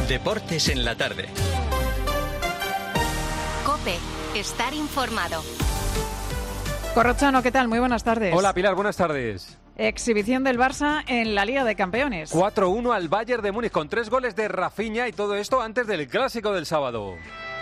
Deportes en la tarde. COPE. Estar informado. Corrochano, ¿qué tal? Muy buenas tardes. Hola Pilar, buenas tardes. Exhibición del Barça en la Liga de Campeones. 4-1 al Bayern de Múnich con 3 goles de Rafinha y todo esto antes del clásico del sábado.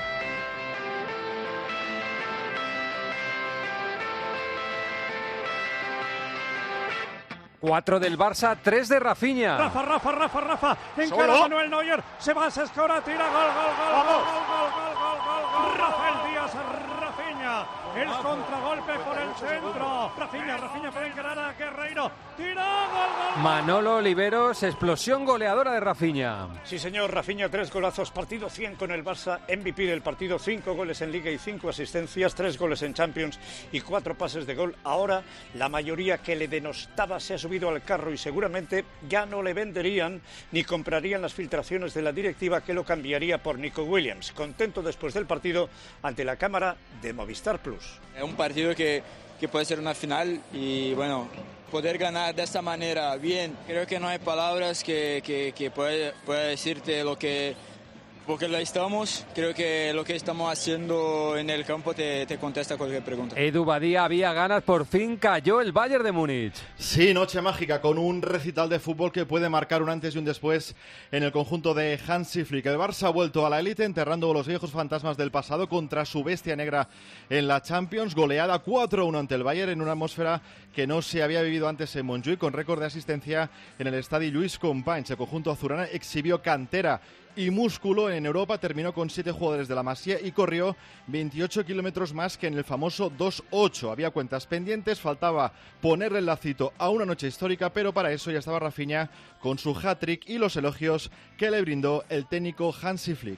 Cuatro del Barça, 3 de Rafinha. Rafa. Encara Manuel Neuer. Se va, se escora, tira, gol. Rafael Díaz, Rafinha. El contragolpe por el centro. Rafinha puede encarar a Guerreiro. Tira, gol. Manolo Oliveros, explosión goleadora de Rafinha. Sí, señor, Rafinha, 3 golazos, partido 100 con el Barça, MVP del partido, 5 goles en Liga y 5 asistencias, 3 goles en Champions y 4 pases de gol. Ahora, la mayoría que le denostaba se ha subido al carro y seguramente ya no le venderían ni comprarían las filtraciones de la directiva que lo cambiaría por Nico Williams. Contento después del partido ante la cámara de Movistar Plus. Es un partido que puede ser una final y bueno, poder ganar de esta manera bien, creo que no hay palabras que pueda decirte porque lo estamos, creo que lo que estamos haciendo en el campo te contesta cualquier pregunta. Edu Badía, había ganas, por fin cayó el Bayern de Múnich. Sí, noche mágica con un recital de fútbol que puede marcar un antes y un después en el conjunto de Hansi Flick. El Barça ha vuelto a la élite enterrando los viejos fantasmas del pasado contra su bestia negra en la Champions. Goleada 4-1 ante el Bayern en una atmósfera que no se había vivido antes en Montjuïc, con récord de asistencia en el estadio Lluís Companys. El conjunto azulgrana exhibió cantera y músculo en Europa, terminó con 7 jugadores de la Masía y corrió 28 kilómetros más que en el famoso 2-8. Había cuentas pendientes, faltaba ponerle el lacito a una noche histórica, pero para eso ya estaba Rafinha con su hat-trick y los elogios que le brindó el técnico Hansi Flick.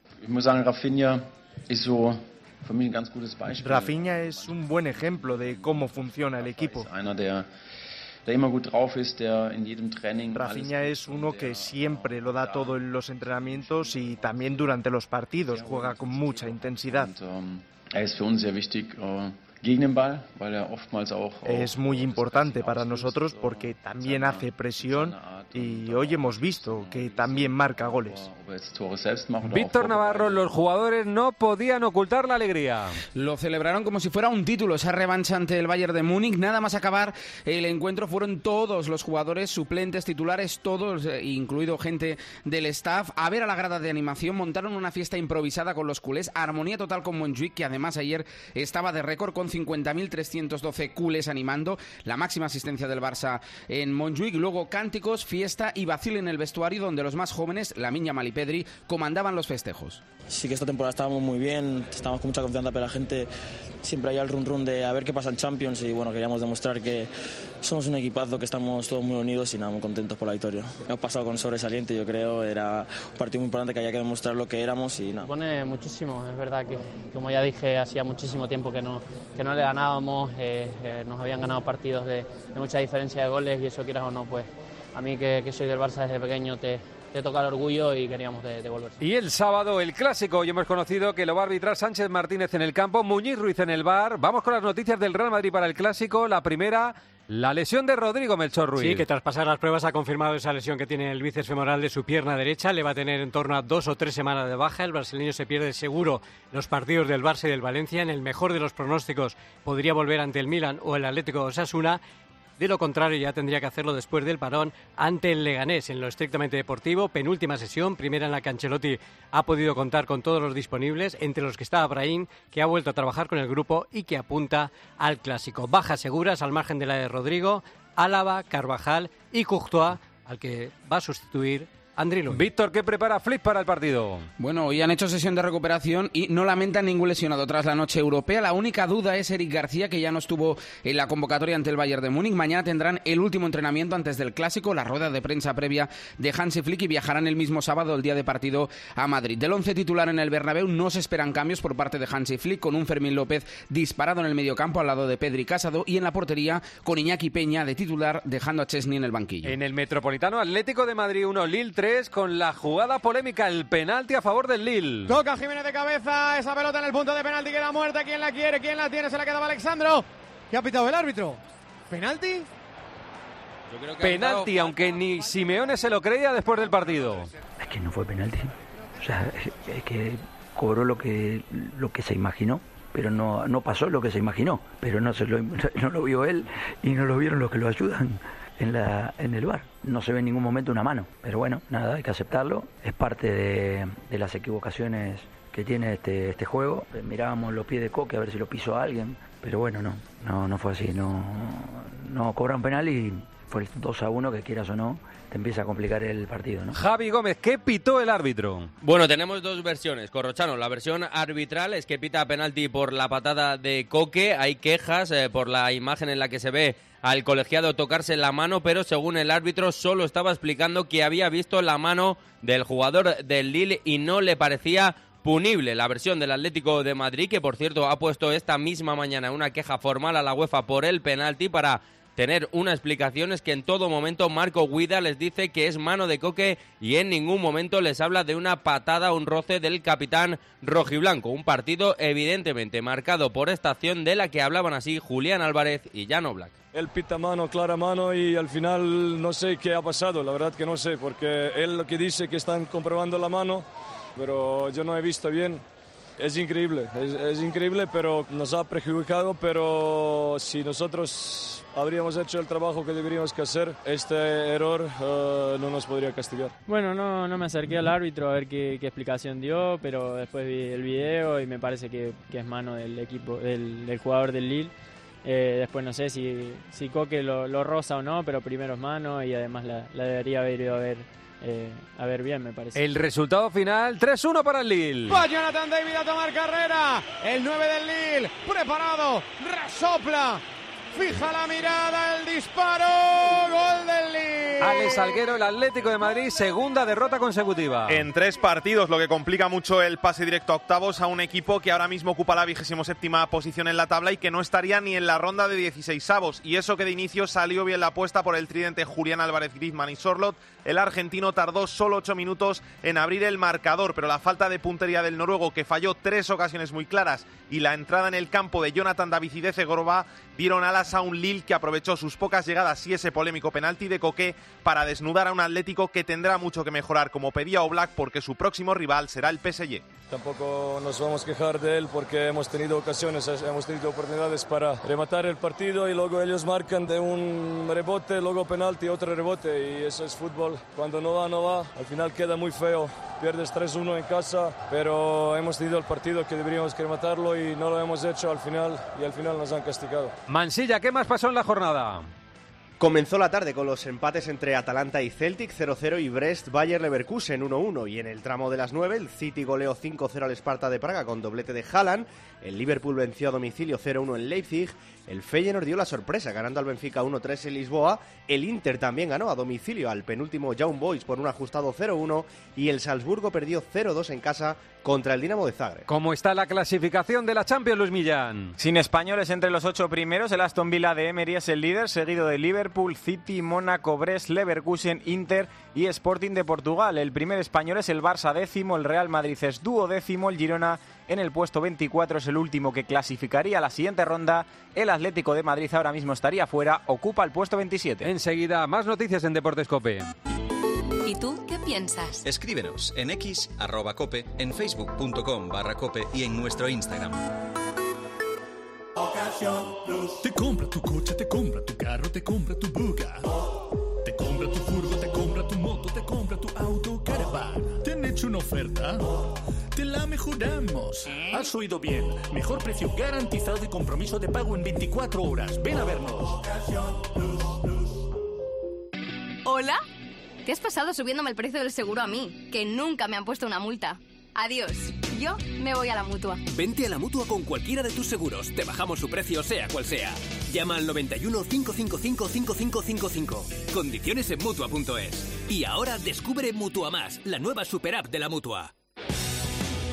Rafinha es un buen ejemplo de cómo funciona el equipo. Rafinha es uno que siempre lo da todo en los entrenamientos y también durante los partidos, juega con mucha intensidad. Es muy importante para nosotros porque también hace presión y hoy hemos visto que también marca goles. Víctor Navarro, los jugadores no podían ocultar la alegría. Lo celebraron como si fuera un título, esa revancha ante el Bayern de Múnich. Nada más acabar el encuentro fueron todos los jugadores, suplentes, titulares, todos, incluido gente del staff, a ver a la grada de animación. Montaron una fiesta improvisada con los culés, armonía total con Montjuïc, que además ayer estaba de récord con 50.312 culés animando, la máxima asistencia del Barça en Montjuïc. Luego cánticos, fiesta y vacil en el vestuario, donde los más jóvenes, Lamine Yamal y Pedri, comandaban los festejos. Sí que esta temporada estábamos muy bien, estábamos con mucha confianza, pero la gente siempre hay el run de a ver qué pasa en Champions y bueno, queríamos demostrar que somos un equipazo, que estamos todos muy unidos y nada, muy contentos por la victoria. Hemos pasado con sobresaliente, yo creo, era un partido muy importante que había que demostrar lo que éramos y nada. Pone muchísimo, es verdad que como ya dije, hacía muchísimo tiempo que no le ganábamos, nos habían ganado partidos de mucha diferencia de goles y eso, quieras o no, pues a mí que soy del Barça desde pequeño te toca el orgullo y queríamos devolver. Y el sábado, el clásico, hoy hemos conocido que lo va a arbitrar Sánchez Martínez en el campo, Muñiz Ruiz en el VAR. Vamos con las noticias del Real Madrid para el clásico. La primera, la lesión de Rodrigo, Melchor Ruiz. Sí, que tras pasar las pruebas ha confirmado esa lesión que tiene el bíceps femoral de su pierna derecha. Le va a tener en torno a 2 o 3 semanas de baja. El brasileño se pierde seguro los partidos del Barça y del Valencia. En el mejor de los pronósticos podría volver ante el Milan o el Atlético de Osasuna. De lo contrario, ya tendría que hacerlo después del parón ante el Leganés, en lo estrictamente deportivo. Penúltima sesión, primera en la que Ancelotti ha podido contar con todos los disponibles, entre los que está Brahim, que ha vuelto a trabajar con el grupo y que apunta al clásico. Bajas seguras al margen de la de Rodrigo, Álava, Carvajal y Courtois, al que va a sustituir André Lunin. Víctor, ¿qué prepara Flick para el partido? Bueno, hoy han hecho sesión de recuperación y no lamentan ningún lesionado tras la noche europea. La única duda es Eric García, que ya no estuvo en la convocatoria ante el Bayern de Múnich. Mañana tendrán el último entrenamiento antes del clásico, la rueda de prensa previa de Hansi Flick, y viajarán el mismo sábado, el día de partido, a Madrid. Del 11 titular en el Bernabéu no se esperan cambios por parte de Hansi Flick, con un Fermín López disparado en el mediocampo al lado de Pedri Casado y en la portería con Iñaki Peña de titular, dejando a Chesney en el banquillo. En el Metropolitano, Atlético de Madrid 1, Lille 3, con la jugada polémica, el penalti a favor del Lille. Toca Jiménez de cabeza, esa pelota en el punto de penalti, queda muerta. ¿Quién la quiere? ¿Quién la tiene? Se la quedaba Alexandro. ¿Qué ha pitado el árbitro? ¿Penalti? Penalti, aunque ni Simeone se lo creía después del partido. Es que no fue penalti. O sea, es que cobró lo que se imaginó, pero no pasó lo que se imaginó. Pero no lo vio él y no lo vieron los que lo ayudan en el VAR. No se ve en ningún momento una mano. Pero bueno, nada, hay que aceptarlo. Es parte de las equivocaciones que tiene este juego. Mirábamos los pies de Coque a ver si lo pisó a alguien. Pero bueno, no fue así. No cobran penal y fue el 2-1 que quieras o no te empieza a complicar el partido, ¿no? Javi Gómez, ¿qué pitó el árbitro? Bueno, tenemos dos versiones, Corrochano. La versión arbitral es que pita penalti por la patada de Coque. Hay quejas por la imagen en la que se ve al colegiado tocarse la mano, pero según el árbitro solo estaba explicando que había visto la mano del jugador del Lille y no le parecía punible. La versión del Atlético de Madrid, que por cierto ha puesto esta misma mañana una queja formal a la UEFA por el penalti para tener una explicación, es que en todo momento Marco Guida les dice que es mano de Coque y en ningún momento les habla de una patada o un roce del capitán rojiblanco. Un partido evidentemente marcado por esta acción de la que hablaban así Julián Álvarez y Jan Oblak. Él pita mano, clara mano, y al final no sé qué ha pasado, la verdad que no sé, porque él lo que dice que están comprobando la mano, pero yo no he visto bien. Es increíble, pero nos ha perjudicado, pero si nosotros habríamos hecho el trabajo que deberíamos que hacer, este error no nos podría castigar. Bueno, no me acerqué al árbitro a ver qué explicación dio, pero después vi el video y me parece que es mano del equipo, del jugador del Lille. Después no sé si Coque lo roza o no, pero primero es mano y además la debería haber ido a ver bien, me parece. El resultado final, 3-1 para el Lille. Va Jonathan David a tomar carrera. El 9 del Lille, preparado, resopla, fija la mirada, el disparo, gol del Lille. Alex Salguero, el Atlético de Madrid, segunda derrota consecutiva. En 3 partidos, lo que complica mucho el pase directo a octavos a un equipo que ahora mismo ocupa la 27ª posición en la tabla y que no estaría ni en la ronda de 16avos. Y eso que de inicio salió bien la apuesta por el tridente Julián Álvarez, Griezmann y Sorloth. El argentino tardó solo 8 minutos en abrir el marcador, pero la falta de puntería del noruego, que falló 3 ocasiones muy claras, y la entrada en el campo de Jonathan David y de Zegorba dieron alas a un Lille que aprovechó sus pocas llegadas y ese polémico penalti de Coque para desnudar a un Atlético que tendrá mucho que mejorar, como pedía Oblak, porque su próximo rival será el PSG. Tampoco nos vamos a quejar de él porque hemos tenido ocasiones, hemos tenido oportunidades para rematar el partido y luego ellos marcan de un rebote, luego penalti, otro rebote, y eso es fútbol. Cuando no va, al final queda muy feo. Pierdes 3-1 en casa, pero hemos tenido el partido que deberíamos que rematarlo y no lo hemos hecho al final, y al final nos han castigado. Mansilla, ¿qué más pasó en la jornada? Comenzó la tarde con los empates entre Atalanta y Celtic 0-0 y Brest-Bayer Leverkusen 1-1, y en el tramo de las 9 el City goleó 5-0 al Sparta de Praga con doblete de Haaland, el Liverpool venció a domicilio 0-1 en Leipzig, el Feyenoord dio la sorpresa ganando al Benfica 1-3 en Lisboa, el Inter también ganó a domicilio al penúltimo Young Boys por un ajustado 0-1 y el Salzburgo perdió 0-2 en casa contra el Dinamo de Zagreb. ¿Cómo está la clasificación de la Champions, Luis Millán? Sin españoles entre los 8 primeros, el Aston Villa de Emery es el líder, seguido de Liverpool, City, Mónaco, Brest, Leverkusen, Inter y Sporting de Portugal. El primer español es el Barça décimo, el Real Madrid es duodécimo, el Girona en el puesto 24 es el último que clasificaría a la siguiente ronda. El Atlético de Madrid ahora mismo estaría fuera, ocupa el puesto 27. Enseguida, más noticias en Deportes COPE. ¿Y tú qué piensas? Escríbenos en X, @Cope, en Facebook.com/Cope y en nuestro Instagram. Te compra tu coche, te compra tu carro, te compra tu buga. Te compra tu furgo, te compra tu moto, te compra tu auto, caravana. ¿Te han hecho una oferta? Te la mejoramos. Has oído bien. Mejor precio garantizado y compromiso de pago en 24 horas. Ven a vernos. ¿Hola? ¿Qué has pasado subiéndome el precio del seguro a mí? Que nunca me han puesto una multa. Adiós. Yo me voy a la Mutua. Vente a la Mutua con cualquiera de tus seguros. Te bajamos su precio, sea cual sea. Llama al 91 555 5555. Condiciones en Mutua.es. Y ahora descubre Mutua Más, la nueva super app de la Mutua.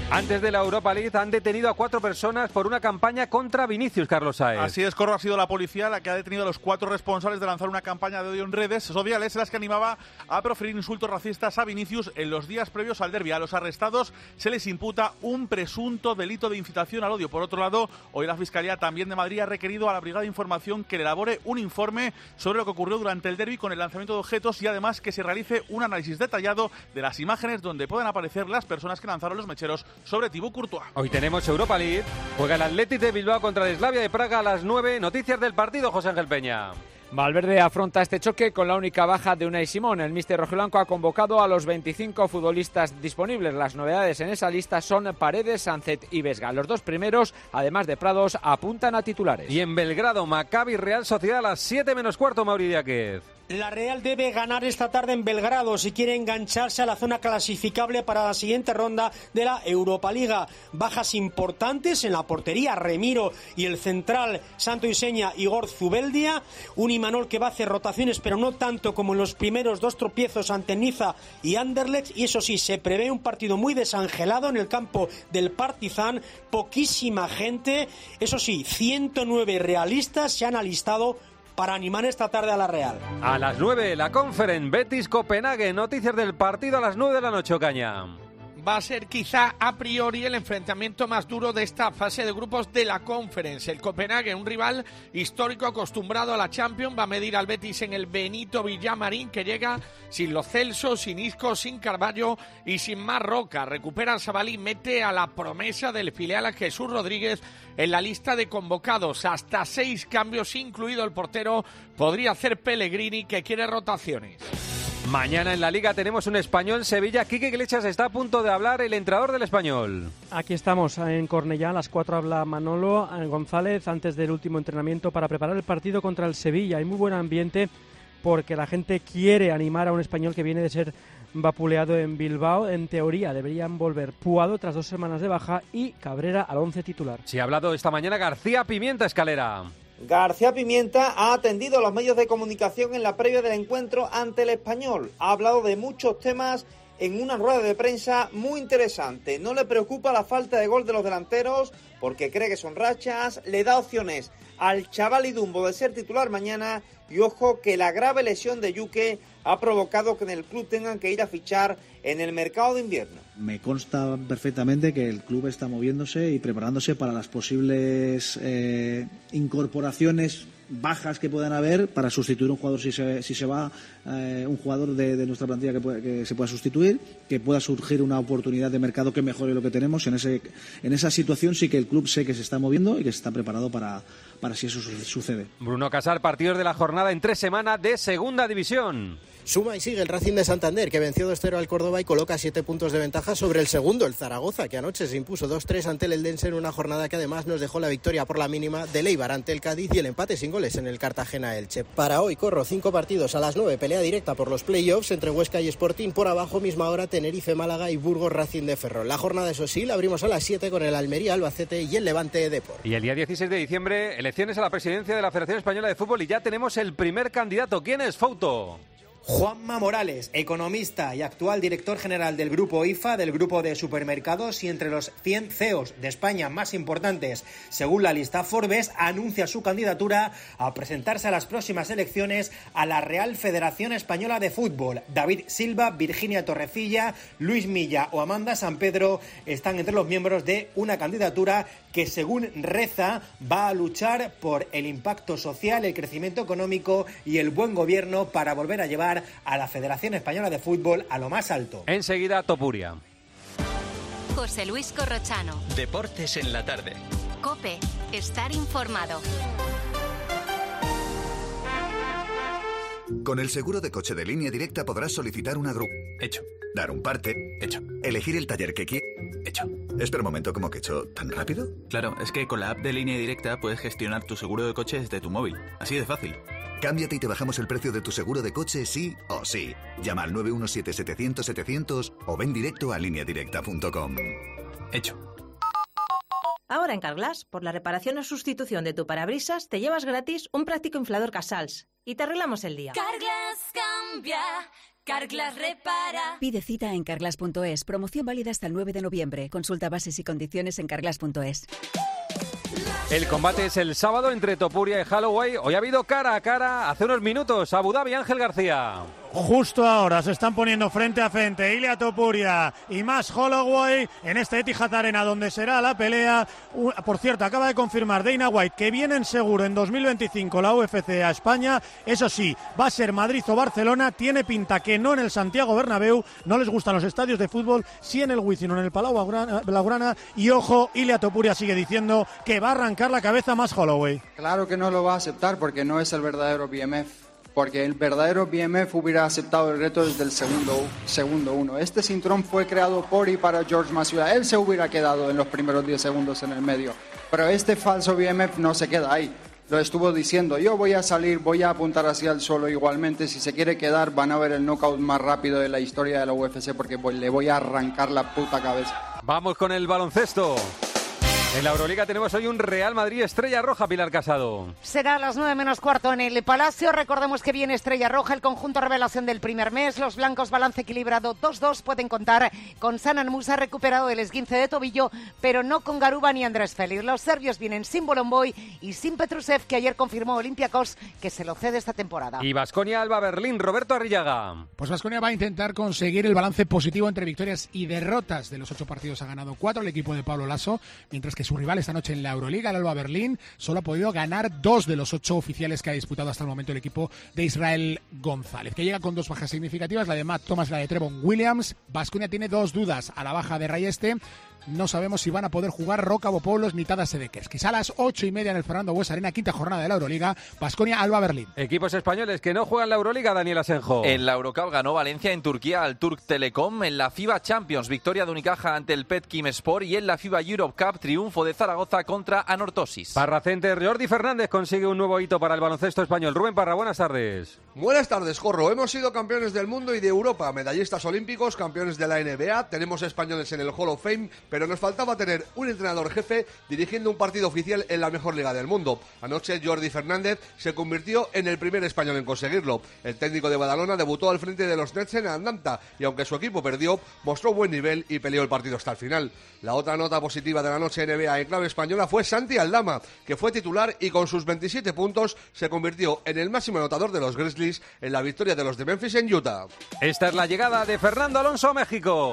Antes de la Europa League han detenido a 4 personas por una campaña contra Vinicius, Carlos Sáez. Así es, Corro, ha sido la policía la que ha detenido a los 4 responsables de lanzar una campaña de odio en redes sociales en las que animaba a proferir insultos racistas a Vinicius en los días previos al derbi. A los arrestados se les imputa un presunto delito de incitación al odio. Por otro lado, hoy la Fiscalía también de Madrid ha requerido a la Brigada de Información que le elabore un informe sobre lo que ocurrió durante el derbi con el lanzamiento de objetos y además que se realice un análisis detallado de las imágenes donde puedan aparecer las personas que lanzaron los mecheros sobre Thibaut Courtois. Hoy tenemos Europa League. Juega el Athletic de Bilbao contra el Slavia de Praga a las 9. Noticias del partido, José Ángel Peña. Valverde afronta este choque con la única baja de Unai Simón. El míster rojiblanco ha convocado a los 25 futbolistas disponibles. Las novedades en esa lista son Paredes, Sancet y Vesga. Los 2 primeros, además de Prados, apuntan a titulares. Y en Belgrado, Maccabi Real Sociedad a las 7 menos cuarto, Mauri Díaz. La Real debe ganar esta tarde en Belgrado si quiere engancharse a la zona clasificable para la siguiente ronda de la Europa Liga. Bajas importantes en la portería, Remiro y el central Santo Iseña, Igor Zubeldia. Un Imanol que va a hacer rotaciones, pero no tanto como en los primeros 2 tropiezos ante Niza y Anderlecht. Y eso sí, se prevé un partido muy desangelado en el campo del Partizan. Poquísima gente. Eso sí, 109 realistas se han alistado para animar esta tarde a la Real. A las 9, la Conference, Betis-Copenhague. Noticias del partido a las 9 de la noche, Ocaña. Va a ser quizá a priori el enfrentamiento más duro de esta fase de grupos de la Conference. El Copenhague, un rival histórico acostumbrado a la Champions, va a medir al Betis en el Benito Villamarín, que llega sin Lo Celso, sin Isco, sin Carballo y sin Marroca. Recupera al Sabalí, mete a la promesa del filial a Jesús Rodríguez en la lista de convocados. Hasta 6 cambios, incluido el portero, podría hacer Pellegrini, que quiere rotaciones. Mañana en la Liga tenemos un Español-Sevilla. Quique Iglesias está a punto de hablar, el entrenador del Español. Aquí estamos en Cornellá, a las 4 habla Manolo González antes del último entrenamiento para preparar el partido contra el Sevilla. Hay muy buen ambiente porque la gente quiere animar a un Español que viene de ser vapuleado en Bilbao. En teoría deberían volver Puado tras 2 semanas de baja y Cabrera al 11 titular. Sí, ha hablado esta mañana García Pimienta, Escalera. García Pimienta ha atendido a los medios de comunicación en la previa del encuentro ante el Español. Ha hablado de muchos temas en una rueda de prensa muy interesante. No le preocupa la falta de gol de los delanteros porque cree que son rachas. Le da opciones al chaval Idumbo de ser titular mañana. Y ojo que la grave lesión de Yuque ha provocado que en el club tengan que ir a fichar en el mercado de invierno. Me consta perfectamente que el club está moviéndose y preparándose para las posibles incorporaciones bajas que puedan haber para sustituir un jugador si se va un jugador de nuestra plantilla que se pueda sustituir, que pueda surgir una oportunidad de mercado que mejore lo que tenemos. En esa situación sí que el club sé que se está moviendo y que se está preparado para si eso sucede. Bruno Casal, partidos de la jornada en 3 semanas de Segunda División. Suma y sigue el Racing de Santander, que venció 2-0 al Córdoba y coloca 7 puntos de ventaja sobre el segundo, el Zaragoza, que anoche se impuso 2-3 ante el Eldense en una jornada que además nos dejó la victoria por la mínima del Eibar ante el Cádiz y el empate sin goles en el Cartagena-Elche. Para hoy, Corro, 5 partidos a las 9, pelea directa por los playoffs entre Huesca y Sporting. Por abajo, misma hora, Tenerife-Málaga y Burgos-Racing de Ferrol. La jornada, eso sí, la abrimos a las 7 con el Almería-Albacete y el Levante-Depor. Y el día 16 de diciembre, elecciones a la presidencia de la Federación Española de Fútbol y ya tenemos el primer candidato. ¿Quién es, Fouto? Juanma Morales, economista y actual director general del grupo IFA, del grupo de supermercados, y entre los 100 CEOs de España más importantes, según la lista Forbes, anuncia su candidatura a presentarse a las próximas elecciones a la Real Federación Española de Fútbol. David Silva, Virginia Torrecilla, Luis Milla o Amanda San Pedro están entre los miembros de una candidatura que, según reza, va a luchar por el impacto social, el crecimiento económico y el buen gobierno para volver a llevar a la Federación Española de Fútbol a lo más alto. Enseguida, Topuria. José Luis Corrochano. Deportes en la tarde. COPE. Estar informado. Con el seguro de coche de Línea Directa podrás solicitar una grúa. Hecho. Dar un parte. Hecho. Elegir el taller que quieras. Hecho. Espera un momento, ¿cómo que hecho? ¿Tan rápido? Claro, es que con la app de Línea Directa puedes gestionar tu seguro de coche desde tu móvil. Así de fácil. Cámbiate y te bajamos el precio de tu seguro de coche sí o sí. Llama al 917-700-700 o ven directo a lineadirecta.com. Hecho. Ahora en Carglass, por la reparación o sustitución de tu parabrisas, te llevas gratis un práctico inflador Casals y te arreglamos el día. Carglass cambia, Carglass repara. Pide cita en carglass.es. Promoción válida hasta el 9 de noviembre. Consulta bases y condiciones en carglass.es. El combate es el sábado entre Topuria y Holloway. Hoy ha habido cara a cara hace unos minutos. Abu Dhabi, Ángel García. Justo ahora se están poniendo frente a frente Ilia Topuria y Max Holloway en este Etihad Arena donde será la pelea. Por cierto, acaba de confirmar Dana White que vienen seguro en 2025 la UFC a España. Eso sí, va a ser Madrid o Barcelona. Tiene pinta que no en el Santiago Bernabéu. No les gustan los estadios de fútbol, sí en el Wizzing o en el Palau Blaugrana. Y ojo, Ilia Topuria sigue diciendo que va a arrancar la cabeza a Max Holloway. Claro que no lo va a aceptar porque no es el verdadero BMF. Porque el verdadero BMF hubiera aceptado el reto desde el segundo uno. Este cinturón fue creado por y para George Masvidal. Él se hubiera quedado en los primeros 10 segundos en el medio. Pero este falso BMF no se queda ahí. Lo estuvo diciendo, yo voy a salir, voy a apuntar hacia el suelo igualmente. Si se quiere quedar, van a ver el knockout más rápido de la historia de la UFC porque le voy a arrancar la puta cabeza. Vamos con el baloncesto. En la Euroliga tenemos hoy un Real Madrid Estrella Roja, Pilar Casado. Será a las 9 menos cuarto en el Palacio. Recordemos que viene Estrella Roja, el conjunto revelación del primer mes. Los blancos, balance equilibrado 2-2. Pueden contar con Sanan Musa, recuperado del esguince de tobillo, pero no con Garuba ni Andrés Félix. Los serbios vienen sin Bolomboy y sin Petrusev, que ayer confirmó Olympiacos que se lo cede esta temporada. Y Baskonia Alba Berlín, Roberto Arrillaga. Pues Baskonia va a intentar conseguir el balance positivo entre victorias y derrotas. De los 8 partidos ha ganado 4 el equipo de Pablo Lasso, mientras que su rival esta noche en la Euroliga, el Alba Berlín, solo ha podido ganar 2 de los 8 oficiales que ha disputado hasta el momento el equipo de Israel González, que llega con 2 bajas significativas, la de Matt Thomas y la de Trevon Williams. Baskonia tiene 2 dudas a la baja de Rayeste. No sabemos si van a poder jugar Roca Bopoulos ni Tadas Sedekers. Quizá a las 8:30 en el Fernando Buesa Arena, quinta jornada de la Euroliga, Baskonia Alba Berlín. Equipos españoles que no juegan la Euroliga, Daniel Asenjo. En la Eurocup ganó Valencia en Turquía al Turk Telecom. En la FIBA Champions, victoria de Unicaja ante el Petkim Sport. Y en la FIBA Europe Cup, triunfo de Zaragoza contra Anorthosis. Parra Center, Jordi Fernández consigue un nuevo hito para el baloncesto español. Rubén Parra, buenas tardes. Buenas tardes, Corro. Hemos sido campeones del mundo y de Europa, medallistas olímpicos, campeones de la NBA. Tenemos españoles en el Hall of Fame, pero nos faltaba tener un entrenador jefe dirigiendo un partido oficial en la mejor liga del mundo. Anoche Jordi Fernández se convirtió en el primer español en conseguirlo. El técnico de Badalona debutó al frente de los Nets en Atlanta y aunque su equipo perdió, mostró buen nivel y peleó el partido hasta el final. La otra nota positiva de la noche NBA en clave española fue Santi Aldama, que fue titular y con sus 27 puntos se convirtió en el máximo anotador de los Grizzlies en la victoria de los de Memphis en Utah. Esta es la llegada de Fernando Alonso a México.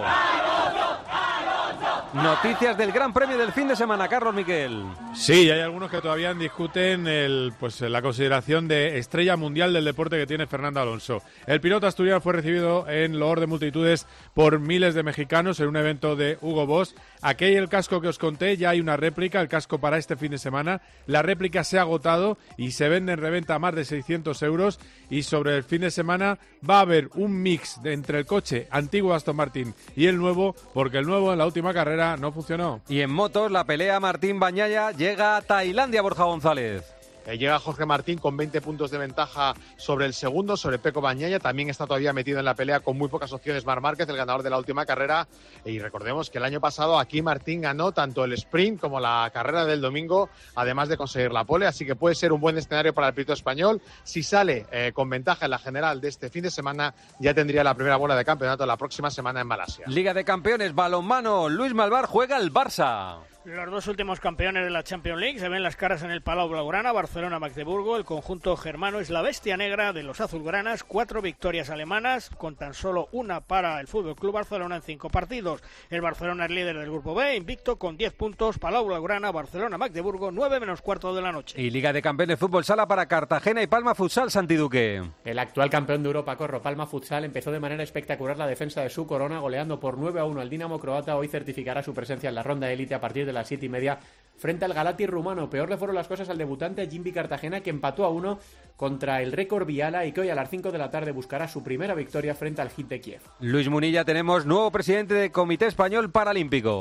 Noticias del Gran Premio del fin de semana, Carlos Miquel. Sí, hay algunos que todavía discuten la consideración de estrella mundial del deporte que tiene Fernando Alonso. El piloto asturiano fue recibido en loor de multitudes por miles de mexicanos en un evento de Hugo Boss. Aquí hay el casco que os conté, ya hay una réplica, el casco para este fin de semana. La réplica se ha agotado y se vende en reventa a más de 600 euros. Y sobre el fin de semana va a haber un mix entre el coche antiguo Aston Martin y el nuevo, porque el nuevo en la última carrera no funcionó. Y en motos, la pelea Martín Bañaya llega a Tailandia, Borja González. Llega Jorge Martín con 20 puntos de ventaja sobre el segundo, sobre Pecco Bagnaia. También está todavía metido en la pelea con muy pocas opciones Marc Márquez, el ganador de la última carrera. Y recordemos que el año pasado aquí Martín ganó tanto el sprint como la carrera del domingo, además de conseguir la pole. Así que puede ser un buen escenario para el piloto español. Si sale con ventaja en la general de este fin de semana, ya tendría la primera bola de campeonato la próxima semana en Malasia. Liga de Campeones, balonmano. Luis Malvar juega el Barça. Los 2 últimos campeones de la Champions League se ven las caras en el Palau Blaugrana, Barcelona-Magdeburgo. El conjunto germano es la bestia negra de los azulgranas. 4 victorias alemanas, con tan solo una para el FC Barcelona en 5 partidos. El Barcelona es líder del grupo B, invicto con 10 puntos. Palau Blaugrana, Barcelona-Magdeburgo, 9 menos cuarto de la noche. Y Liga de Campeones Fútbol Sala para Cartagena y Palma Futsal, Santi Duque. El actual campeón de Europa, Corro, Palma Futsal, empezó de manera espectacular la defensa de su corona, goleando por 9-1 al Dinamo croata. Hoy certificará su presencia en la ronda de élite a partir de las 7:30 frente al Galati rumano. Peor le fueron las cosas al debutante Jimby Cartagena, que empató a 1 contra el récord Viala y que hoy a las 5 de la tarde buscará su primera victoria frente al Hit de Kiev. Luis Munilla, tenemos nuevo presidente del Comité Español Paralímpico.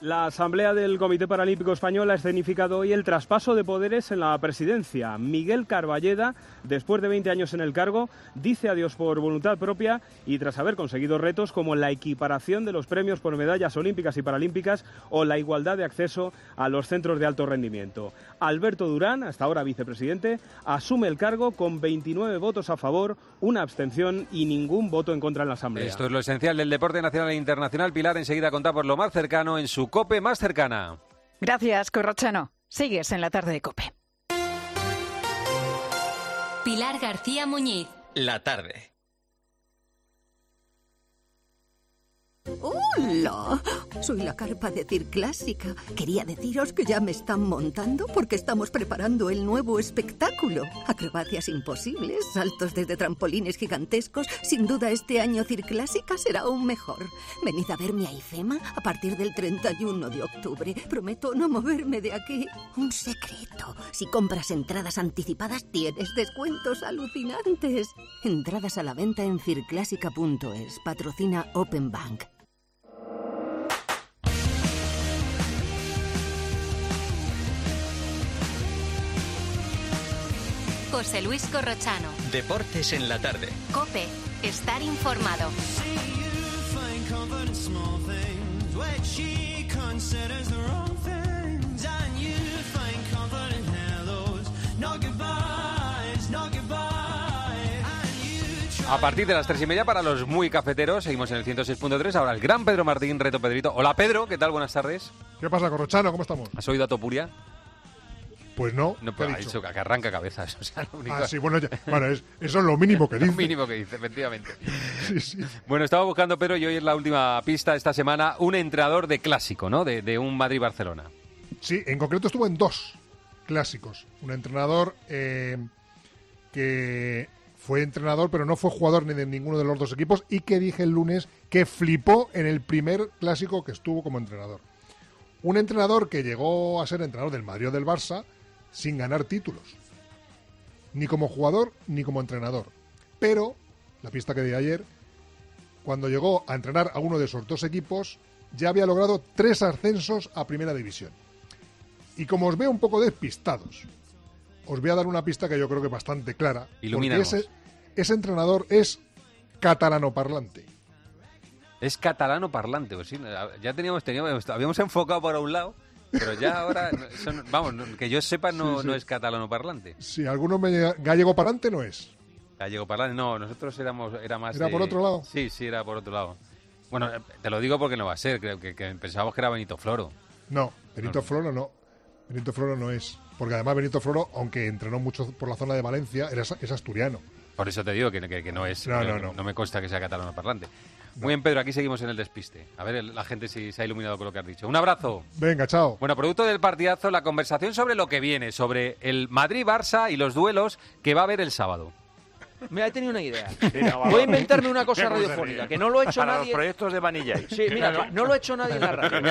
La Asamblea del Comité Paralímpico Español ha escenificado hoy el traspaso de poderes en la presidencia. Miguel Carballeda, después de 20 años en el cargo, dice adiós por voluntad propia y tras haber conseguido retos como la equiparación de los premios por medallas olímpicas y paralímpicas o la igualdad de acceso a los centros de alto rendimiento. Alberto Durán, hasta ahora vicepresidente, asume el cargo con 29 votos a favor, una abstención y ningún voto en contra en la Asamblea. Esto es lo esencial del deporte nacional e internacional. Pilar, enseguida contá por lo más cercano en su COPE más cercana. Gracias, Corrochano. Sigues en la tarde de COPE. Pilar García Muñiz. La tarde. ¡Hola! Soy la carpa de Circlásica. Quería deciros que ya me están montando porque estamos preparando el nuevo espectáculo. Acrobacias imposibles, saltos desde trampolines gigantescos. Sin duda este año Circlásica será aún mejor. Venid a verme a IFEMA a partir del 31 de octubre. Prometo no moverme de aquí. Un secreto. Si compras entradas anticipadas tienes descuentos alucinantes. Entradas a la venta en circlásica.es. Patrocina Open Bank. José Luis Corrochano. Deportes en la tarde. COPE. Estar informado. A partir de las 3:30 para los muy cafeteros, seguimos en el 106.3. Ahora el gran Pedro Martín, Reto Pedrito. Hola Pedro, ¿qué tal? Buenas tardes. ¿Qué pasa, Corrochano? ¿Cómo estamos? ¿Has oído a Topuria? Pues no. No, pero ha dicho que arranca cabezas. O sea, lo único... sí, bueno, eso es lo mínimo que dice. Lo mínimo que dice, efectivamente. Sí. Bueno, estaba buscando, Pedro, y hoy es la última pista esta semana, un entrenador de clásico, ¿no? De un Madrid-Barcelona. Sí, en concreto estuvo en 2 clásicos. Un entrenador que fue entrenador, pero no fue jugador ni de ninguno de los 2 equipos, y que dije el lunes que flipó en el primer clásico que estuvo como entrenador. Un entrenador que llegó a ser entrenador del Madrid o del Barça sin ganar títulos, ni como jugador ni como entrenador. Pero, la pista que di ayer, cuando llegó a entrenar a uno de esos 2 equipos, ya había logrado 3 ascensos a Primera División. Y como os veo un poco despistados, os voy a dar una pista que yo creo que es bastante clara. Ilumínanos. Porque ese entrenador es catalanoparlante. Es catalano parlante, pues sí, ya habíamos enfocado por un lado, pero ya ahora, que yo sepa, no es catalano parlante. Sí, alguno gallego parlante no es. Gallego parlante, no, nosotros era más ¿Era por otro lado? Sí, era por otro lado. Bueno, te lo digo porque no va a ser, creo que pensábamos que era Benito Floro. No, Benito Floro no. Benito Floro no es. Porque además Benito Floro, aunque entrenó mucho por la zona de Valencia, es asturiano. Por eso te digo que no es. No me consta que sea catalano parlante. Muy bien, Pedro, aquí seguimos en el despiste. A ver la gente si se ha iluminado con lo que has dicho. Un abrazo. Venga, chao. Bueno, producto del partidazo, la conversación sobre lo que viene, sobre el Madrid-Barça y los duelos que va a haber el sábado. Me he tenido una idea. Voy a inventarme una cosa radiofónica, que no lo ha hecho para nadie. Los proyectos de Vanilla. Sí, mira, no lo ha hecho nadie en la radio.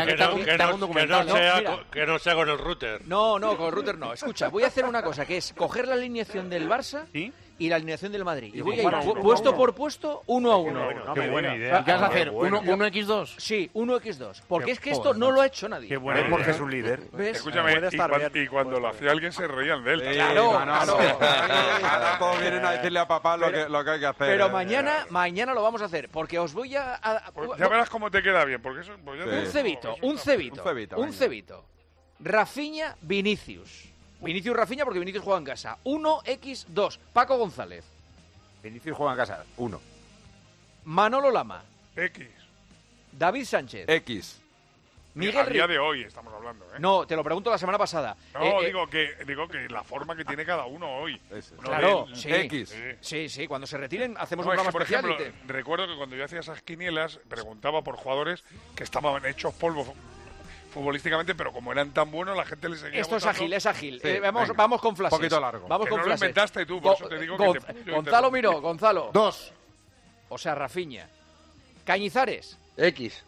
Que no sea con el router. No, con el router no. Escucha, voy a hacer una cosa, que es coger la alineación del Barça y la alineación del Madrid. Y voy a ir puesto por puesto, 1 a 1. Qué buena idea. ¿Y qué vas a hacer? ¿1x2? Sí, 1x2. Porque es que esto no lo ha hecho nadie. Qué buena idea. Porque es un líder. Escúchame, y cuando lo hacía alguien se reían de él. Claro. Ahora todos vienen a decirle a papá lo que hay que hacer. Pero mañana lo vamos a hacer, porque os voy a... Ya verás cómo te queda bien, porque eso... Un cebito. Rafinha, Vinicius. Vinicius, Rafinha, porque Vinicius juega en casa. 1x2. Paco González. Vinicius juega en casa. 1. Manolo Lama. X. David Sánchez. X. Miguel a día de hoy estamos hablando, ¿eh? No, te lo pregunto la semana pasada. No, digo que la forma que tiene cada uno hoy. Claro, sí. X. Sí, cuando se retiren hacemos un programa por especial. Ejemplo, recuerdo que cuando yo hacía esas quinielas preguntaba por jugadores que estaban hechos polvo futbolísticamente, pero como eran tan buenos, la gente les seguía Esto votando. es ágil. Sí, vamos con flashes. Un poquito largo. Vamos con no flashes. Lo inventaste tú, por eso te digo que Gonzalo Miró, Gonzalo. 2. O sea, Rafinha. Cañizares. X.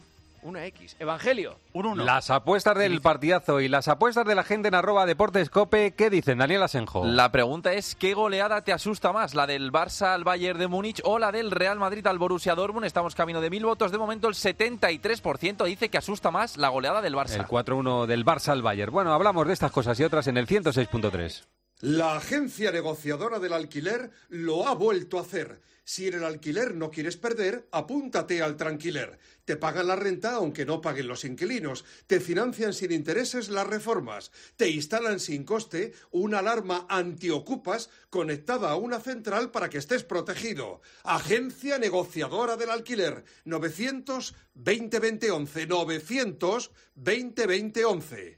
Una X. Evangelio. Un 1. Las apuestas del partidazo y las apuestas de la gente en @deportescope, ¿qué dicen, Daniel Asenjo? La pregunta es, ¿qué goleada te asusta más? ¿La del Barça al Bayern de Múnich o la del Real Madrid al Borussia Dortmund? Estamos camino de 1000 votos. De momento el 73% dice que asusta más la goleada del Barça. El 4-1 del Barça al Bayern. Bueno, hablamos de estas cosas y otras en el 106.3. La agencia negociadora del alquiler lo ha vuelto a hacer. Si en el alquiler no quieres perder, apúntate al Tranquiler. Te pagan la renta aunque no paguen los inquilinos. Te financian sin intereses las reformas. Te instalan sin coste una alarma antiocupas conectada a una central para que estés protegido. Agencia negociadora del alquiler. 900 20 20 11. 900 20 20 11.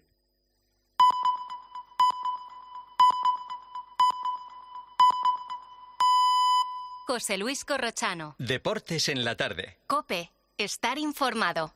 José Luis Corrochano. Deportes en la tarde. COPE. Estar informado.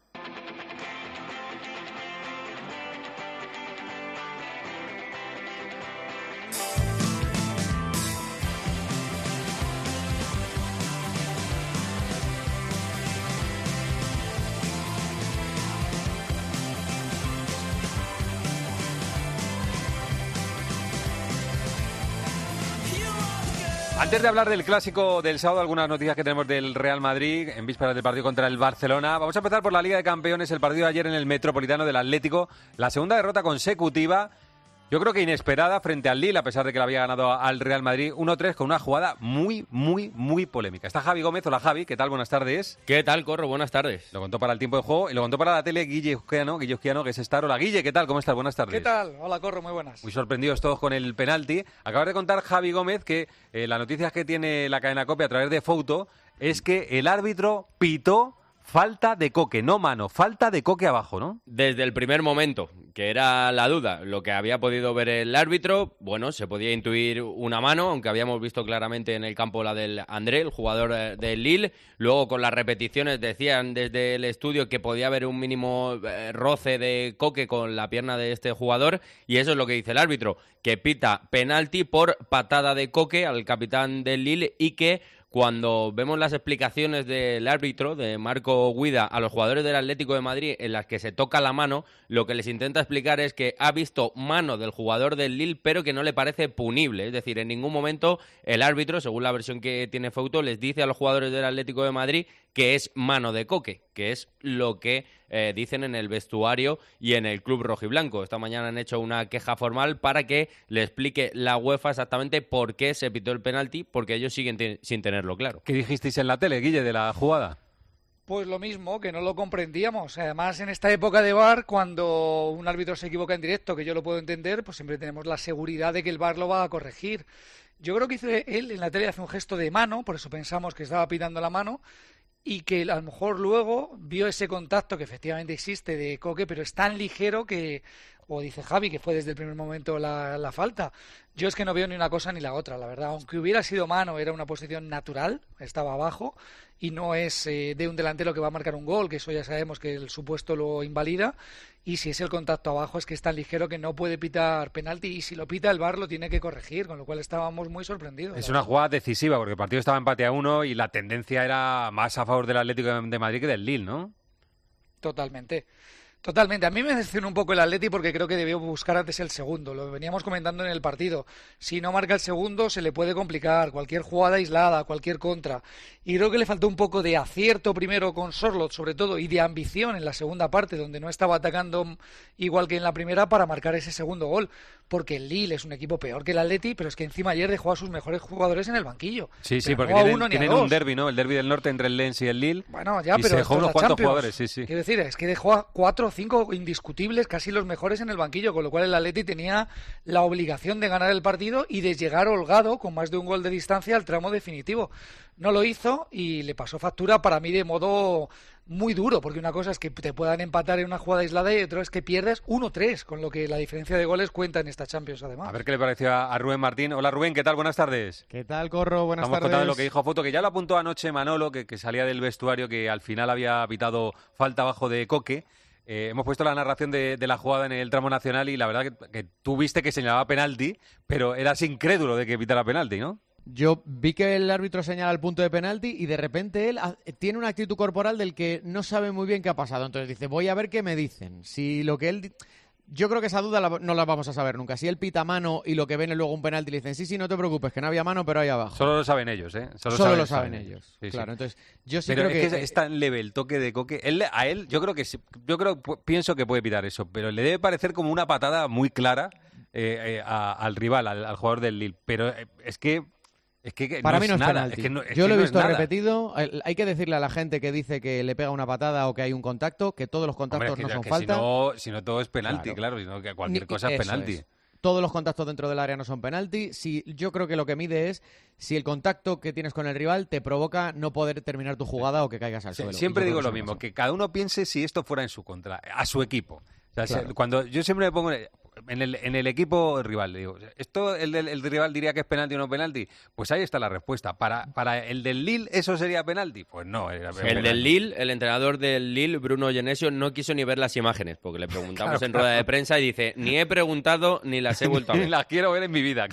Antes de hablar del clásico del sábado, algunas noticias que tenemos del Real Madrid en vísperas del partido contra el Barcelona. Vamos a empezar por la Liga de Campeones, el partido de ayer en el Metropolitano del Atlético. La segunda derrota consecutiva, yo creo que inesperada, frente al Lille, a pesar de que la había ganado al Real Madrid 1-3 con una jugada muy polémica. Está Javi Gómez. Hola, Javi, ¿qué tal? Buenas tardes. ¿Qué tal, Corro? Buenas tardes. Lo contó para el tiempo de juego y lo contó para la tele Guille Uzquiano, que es Star. Hola, Guille, ¿qué tal? ¿Cómo estás? Buenas tardes. ¿Qué tal? Hola, Corro, muy buenas. Muy sorprendidos todos con el penalti. Acabas de contar, Javi Gómez, que la noticia que tiene la cadena COPE a través de Foto es que el árbitro pitó falta de Coque, no mano, falta de Coque abajo, ¿no? Desde el primer momento, que era la duda, lo que había podido ver el árbitro, bueno, se podía intuir una mano, aunque habíamos visto claramente en el campo la del André, el jugador del Lille. Luego con las repeticiones decían desde el estudio que podía haber un mínimo roce de Coque con la pierna de este jugador, y eso es lo que dice el árbitro, que pita penalti por patada de Coque al capitán del Lille y que cuando vemos las explicaciones del árbitro, de Marco Guida, a los jugadores del Atlético de Madrid en las que se toca la mano, lo que les intenta explicar es que ha visto mano del jugador del Lille, pero que no le parece punible. Es decir, en ningún momento el árbitro, según la versión que tiene Foto, les dice a los jugadores del Atlético de Madrid que es mano de Coque, que es lo que dicen en el vestuario y en el club rojiblanco. Esta mañana han hecho una queja formal para que le explique la UEFA exactamente por qué se pitó el penalti, porque ellos siguen sin tenerlo claro. ¿Qué dijisteis en la tele, Guille, de la jugada? Pues lo mismo, que no lo comprendíamos. Además, en esta época de VAR, cuando un árbitro se equivoca en directo, que yo lo puedo entender, pues siempre tenemos la seguridad de que el VAR lo va a corregir. Yo creo que él en la tele hace un gesto de mano, por eso pensamos que estaba pitando la mano, y que a lo mejor luego vio ese contacto que efectivamente existe de Coque, pero es tan ligero que, o dice Javi, que fue desde el primer momento la falta. Yo es que no veo ni una cosa ni la otra, la verdad. Aunque hubiera sido mano, era una posición natural, estaba abajo, y no es de un delantero que va a marcar un gol, que eso ya sabemos que el supuesto lo invalida, y si es el contacto abajo es que es tan ligero que no puede pitar penalti, y si lo pita el VAR lo tiene que corregir, con lo cual estábamos muy sorprendidos. Es una jugada decisiva, porque el partido estaba empate a 1 y la tendencia era más a favor del Atlético de Madrid que del Lille, ¿no? Totalmente. Totalmente. A mí me decepciona un poco el Atleti porque creo que debió buscar antes el segundo. Lo veníamos comentando en el partido. Si no marca el segundo se le puede complicar. Cualquier jugada aislada, cualquier contra. Y creo que le faltó un poco de acierto primero con Sorloth, sobre todo, y de ambición en la segunda parte, donde no estaba atacando igual que en la primera para marcar ese segundo gol. Porque el Lille es un equipo peor que el Atleti, pero es que encima ayer dejó a sus mejores jugadores en el banquillo. Sí, pero porque tienen un derbi, ¿no? El derbi del norte entre el Lens y el Lille. Bueno, ya, y pero se dejó unos cuantos Champions. jugadores, sí. Quiero decir, es que dejó a 4 o 5 indiscutibles, casi los mejores en el banquillo, con lo cual el Atleti tenía la obligación de ganar el partido y de llegar holgado, con más de un gol de distancia, al tramo definitivo. No lo hizo y le pasó factura para mí de modo muy duro, porque una cosa es que te puedan empatar en una jugada aislada y otra es que pierdes 1-3, con lo que la diferencia de goles cuenta en esta Champions, además. A ver qué le pareció a Rubén Martín. Hola, Rubén, ¿qué tal? Buenas tardes. ¿Qué tal, Corro? Buenas tardes. Estamos contando lo que dijo Foto, que ya lo apuntó anoche Manolo, que salía del vestuario, que al final había pitado falta abajo de Coque. Hemos puesto la narración de la jugada en el tramo nacional y la verdad que tú viste que señalaba penalti, pero eras incrédulo de que pitara penalti, ¿no? Yo vi que el árbitro señala el punto de penalti y de repente él tiene una actitud corporal del que no sabe muy bien qué ha pasado. Entonces dice, voy a ver qué me dicen. Si lo que él... Yo creo que esa duda no la vamos a saber nunca. Si él pita mano y lo que ven es luego un penalti y le dicen, sí, no te preocupes, que no había mano, pero ahí abajo. Solo lo saben ellos, ¿eh? Solo lo saben ellos. Sí, claro, sí. entonces yo sí pero creo es que es tan leve el toque de Coque. Pienso que puede pitar eso, pero le debe parecer como una patada muy clara al rival, al jugador del Lille. Pero es que para mí no es nada. penalti. Yo lo he visto repetido. Hay que decirle a la gente que dice que le pega una patada o que hay un contacto, que todos los contactos no son falta. Si no todo es penalti, claro, sino que cualquier cosa es penalti. Es. Todos los contactos dentro del área no son penalti. Yo creo que lo que mide es si el contacto que tienes con el rival te provoca no poder terminar tu jugada o que caigas al suelo. Siempre digo lo mismo, que cada uno piense si esto fuera en su contra, a su equipo. O sea, Claro. Cuando yo siempre me pongo en el equipo rival, digo, ¿esto el rival diría que es penalti o no penalti? Pues ahí está la respuesta. Para el del Lille, ¿eso sería penalti? Pues no. El del Lille, el entrenador del Lille, Bruno Genesio, no quiso ni ver las imágenes, porque le preguntamos en rueda de prensa y dice, ni he preguntado ni las he vuelto a ver. Ni las quiero ver en mi vida,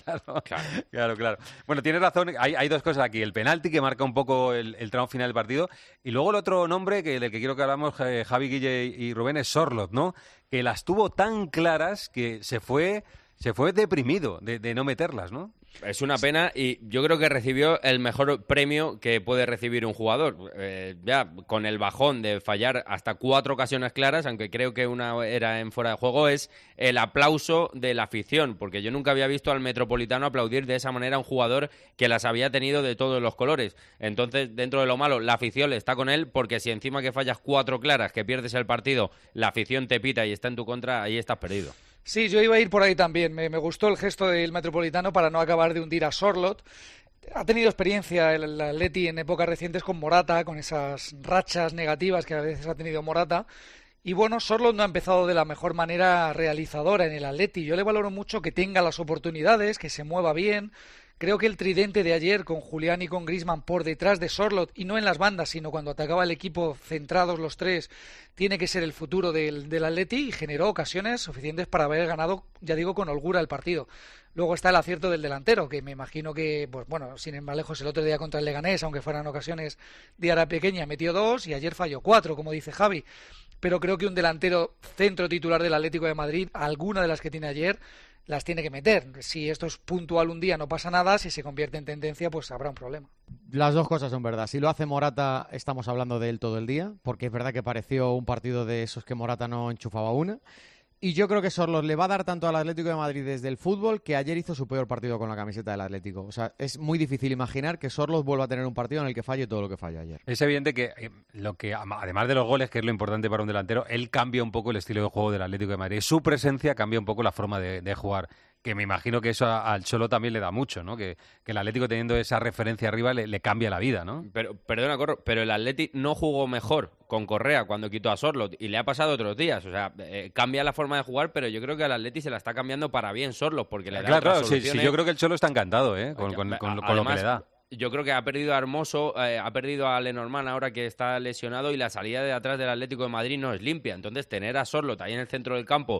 claro. Bueno, tienes razón, hay dos cosas aquí. El penalti, que marca un poco el tramo final del partido, y luego el otro nombre del que quiero que hablamos, Javi, Guille y Rubén, es Sorloth, ¿no? Que las tuvo tan claras que se fue deprimido de no meterlas, ¿no? Es una pena y yo creo que recibió el mejor premio que puede recibir un jugador. Ya con el bajón de fallar hasta 4 ocasiones claras, aunque creo que una era en fuera de juego, es el aplauso de la afición, porque yo nunca había visto al Metropolitano aplaudir de esa manera a un jugador que las había tenido de todos los colores. Entonces, dentro de lo malo, la afición está con él, porque si encima que fallas 4 claras, que pierdes el partido, la afición te pita y está en tu contra, ahí estás perdido. Sí, yo iba a ir por ahí también. Me gustó el gesto del Metropolitano para no acabar de hundir a Sorloth. Ha tenido experiencia el Atleti en épocas recientes con Morata, con esas rachas negativas que a veces ha tenido Morata. Y bueno, Sorloth no ha empezado de la mejor manera realizadora en el Atleti. Yo le valoro mucho que tenga las oportunidades, que se mueva bien. Creo que el tridente de ayer con Julián y con Griezmann por detrás de Sorloth, y no en las bandas, sino cuando atacaba el equipo centrados los tres, tiene que ser el futuro del Atleti, y generó ocasiones suficientes para haber ganado, ya digo, con holgura el partido. Luego está el acierto del delantero, que me imagino que, pues bueno, sin ir más lejos, el otro día contra el Leganés, aunque fueran ocasiones de área pequeña, metió 2 y ayer falló 4, como dice Javi. Pero creo que un delantero centro titular del Atlético de Madrid, alguna de las que tiene ayer, las tiene que meter. Si esto es puntual un día no pasa nada, si se convierte en tendencia pues habrá un problema. Las dos cosas son verdad. Si lo hace Morata estamos hablando de él todo el día, porque es verdad que pareció un partido de esos que Morata no enchufaba una. Y yo creo que Sorloth le va a dar tanto al Atlético de Madrid desde el fútbol que ayer hizo su peor partido con la camiseta del Atlético. O sea, es muy difícil imaginar que Sorloth vuelva a tener un partido en el que falle todo lo que falló ayer. Es evidente que además de los goles, que es lo importante para un delantero, él cambia un poco el estilo de juego del Atlético de Madrid. Su presencia cambia un poco la forma de jugar. Que me imagino que eso al Cholo también le da mucho, ¿no? Que el Atlético, teniendo esa referencia arriba, le cambia la vida, ¿no? Perdona, Corro, pero el Atleti no jugó mejor con Correa cuando quitó a Sorloth y le ha pasado otros días. O sea, cambia la forma de jugar, pero yo creo que al Atleti se la está cambiando para bien Sorloth, porque le da otras soluciones. Sí, yo creo que el Cholo está encantado, con lo que le da. Yo creo que ha perdido a Hermoso, ha perdido a Lenormand ahora que está lesionado, y la salida de atrás del Atlético de Madrid no es limpia. Entonces, tener a Sorloth ahí en el centro del campo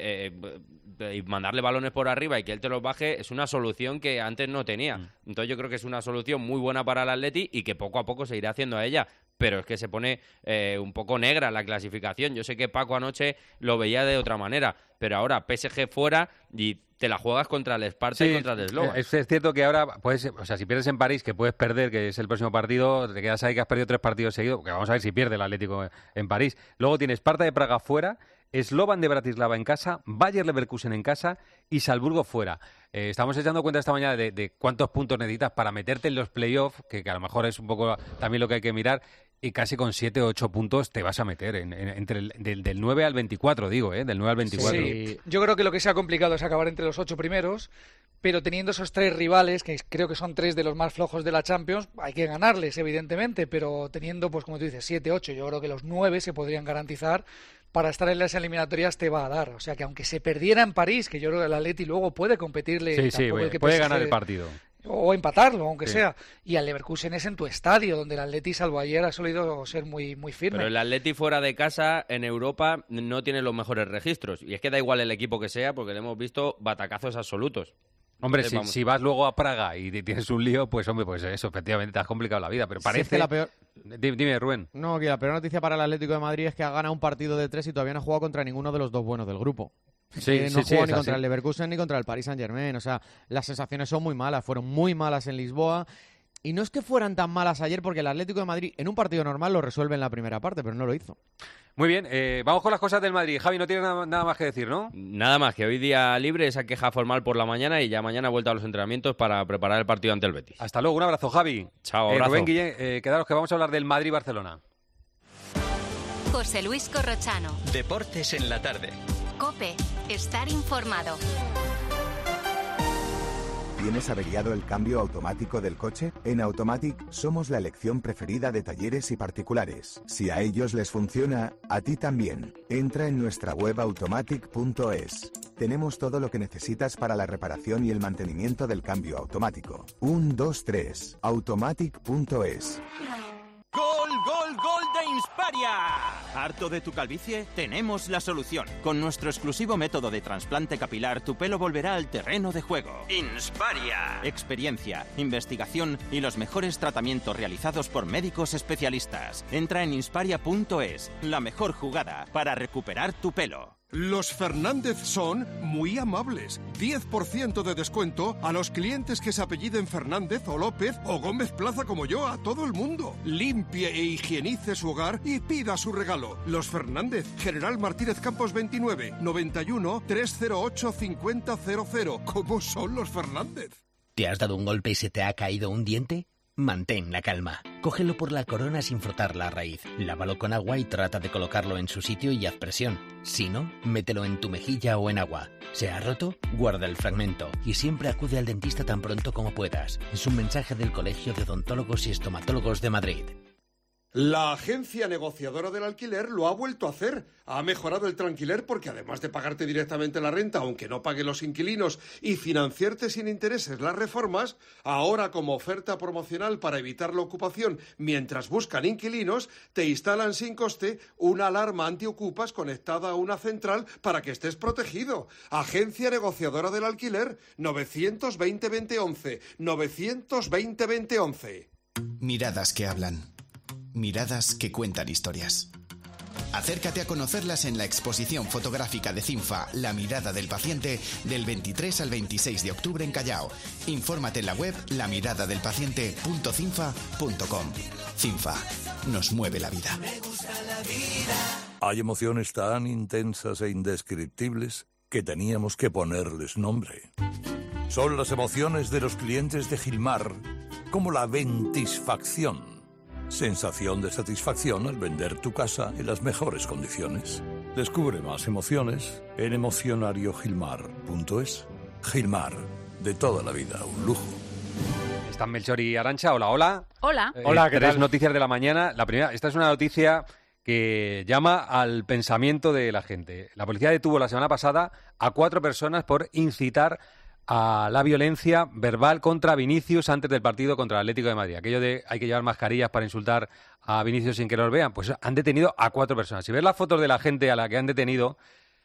y mandarle balones por arriba y que él te los baje es una solución que antes no tenía. Entonces, yo creo que es una solución muy buena para el Atleti y que poco a poco se irá haciendo a ella. Pero es que se pone un poco negra la clasificación. Yo sé que Paco anoche lo veía de otra manera, pero ahora PSG fuera y te la juegas contra el Esparta y contra el Slovan. Es cierto que ahora, si pierdes en París, que puedes perder, que es el próximo partido, te quedas ahí que has perdido 3 partidos seguidos, que vamos a ver si pierde el Atlético en París. Luego tienes Sparta de Praga fuera, Slovan de Bratislava en casa, Bayer Leverkusen en casa y Salzburgo fuera. Estamos echando cuenta esta mañana de cuántos puntos necesitas para meterte en los playoffs, que a lo mejor es un poco también lo que hay que mirar, y casi con 7 o 8 puntos te vas a meter entre del 9 al 24, digo, del 9 al 24. Sí, yo creo que lo que se ha complicado es acabar entre los 8 primeros, pero teniendo esos 3 rivales, que creo que son 3 de los más flojos de la Champions, hay que ganarles, evidentemente, pero teniendo, pues como tú dices, 7, 8, yo creo que los 9 se podrían garantizar. Para estar en las eliminatorias te va a dar. O sea que aunque se perdiera en París, que yo creo que el Atleti luego puede competirle... Sí, puede ganar el partido. O empatarlo, aunque sea. Y al Leverkusen es en tu estadio, donde el Atleti, salvo ayer, ha solido ser muy, muy firme. Pero el Atleti fuera de casa, en Europa, no tiene los mejores registros. Y es que da igual el equipo que sea, porque le hemos visto batacazos absolutos. Hombre, Entonces, si vas luego a Praga y tienes un lío, pues hombre, pues eso, efectivamente te has complicado la vida. Pero parece... Si es que la peor... Dime, Rubén. No, que la peor noticia para el Atlético de Madrid es que ha ganado un partido de 3 y todavía no ha jugado contra ninguno de los dos buenos del grupo. No jugó ni contra el Leverkusen ni contra el Paris Saint-Germain. O sea, las sensaciones son muy malas. Fueron muy malas en Lisboa. Y no es que fueran tan malas ayer, porque el Atlético de Madrid en un partido normal lo resuelve en la primera parte, pero no lo hizo. Muy bien, vamos con las cosas del Madrid. Javi, no tienes nada más que decir, ¿no? Nada más, que hoy día libre, esa queja formal por la mañana y ya mañana vuelta a los entrenamientos para preparar el partido ante el Betis. Hasta luego, un abrazo, Javi. Chao, abrazo. Rubén Guillén, quedaros que vamos a hablar del Madrid-Barcelona. José Luis Corrochano. Deportes en la tarde. COPE. Estar informado. ¿Tienes averiado el cambio automático del coche? En Automatic somos la elección preferida de talleres y particulares. Si a ellos les funciona, a ti también. Entra en nuestra web automatic.es. Tenemos todo lo que necesitas para la reparación y el mantenimiento del cambio automático. 1, 2, 3. Automatic.es. ¡Gol, gol, gol de Insparia! ¿Harto de tu calvicie? Tenemos la solución. Con nuestro exclusivo método de trasplante capilar, tu pelo volverá al terreno de juego. ¡Insparia! Experiencia, investigación y los mejores tratamientos realizados por médicos especialistas. Entra en insparia.es, la mejor jugada para recuperar tu pelo. Los Fernández son muy amables. 10% de descuento a los clientes que se apelliden Fernández o López o Gómez Plaza como yo, a todo el mundo. Limpie e higienice su hogar y pida su regalo. Los Fernández, General Martínez Campos 29, 91 308 5000. ¿Cómo son los Fernández? ¿Te has dado un golpe y se te ha caído un diente? Mantén la calma. Cógelo por la corona sin frotar la raíz. Lávalo con agua y trata de colocarlo en su sitio y haz presión. Si no, mételo en tu mejilla o en agua. ¿Se ha roto? Guarda el fragmento y siempre acude al dentista tan pronto como puedas. Es un mensaje del Colegio de Odontólogos y Estomatólogos de Madrid. La agencia negociadora del alquiler lo ha vuelto a hacer. Ha mejorado el Tranquiler porque además de pagarte directamente la renta, aunque no paguen los inquilinos, y financiarte sin intereses las reformas, ahora como oferta promocional para evitar la ocupación mientras buscan inquilinos, te instalan sin coste una alarma antiocupas conectada a una central para que estés protegido. Agencia negociadora del alquiler, 920-2011, 920-2011. Miradas que hablan. Miradas que cuentan historias. Acércate a conocerlas en la exposición fotográfica de CINFA, La mirada del paciente, del 23 al 26 de octubre en Callao. Infórmate en la web lamiradelpaciente.cinfa.com. CINFA, nos mueve la vida. Hay emociones tan intensas e indescriptibles que teníamos que ponerles nombre. Son las emociones de los clientes de Gilmar, como la ventisfacción. Sensación de satisfacción al vender tu casa en las mejores condiciones. Descubre más emociones en emocionariogilmar.es. Gilmar, de toda la vida, un lujo. Están Melchor y Arantxa. Hola, hola. Hola. Hola, ¿qué tal? Tres noticias de la mañana. La primera, esta es una noticia que llama al pensamiento de la gente. La policía detuvo la semana pasada a 4 personas por incitar a la violencia verbal contra Vinicius antes del partido contra el Atlético de Madrid. Aquello de hay que llevar mascarillas para insultar a Vinicius sin que los vean. Pues han detenido a 4 personas. Si ves las fotos de la gente a la que han detenido,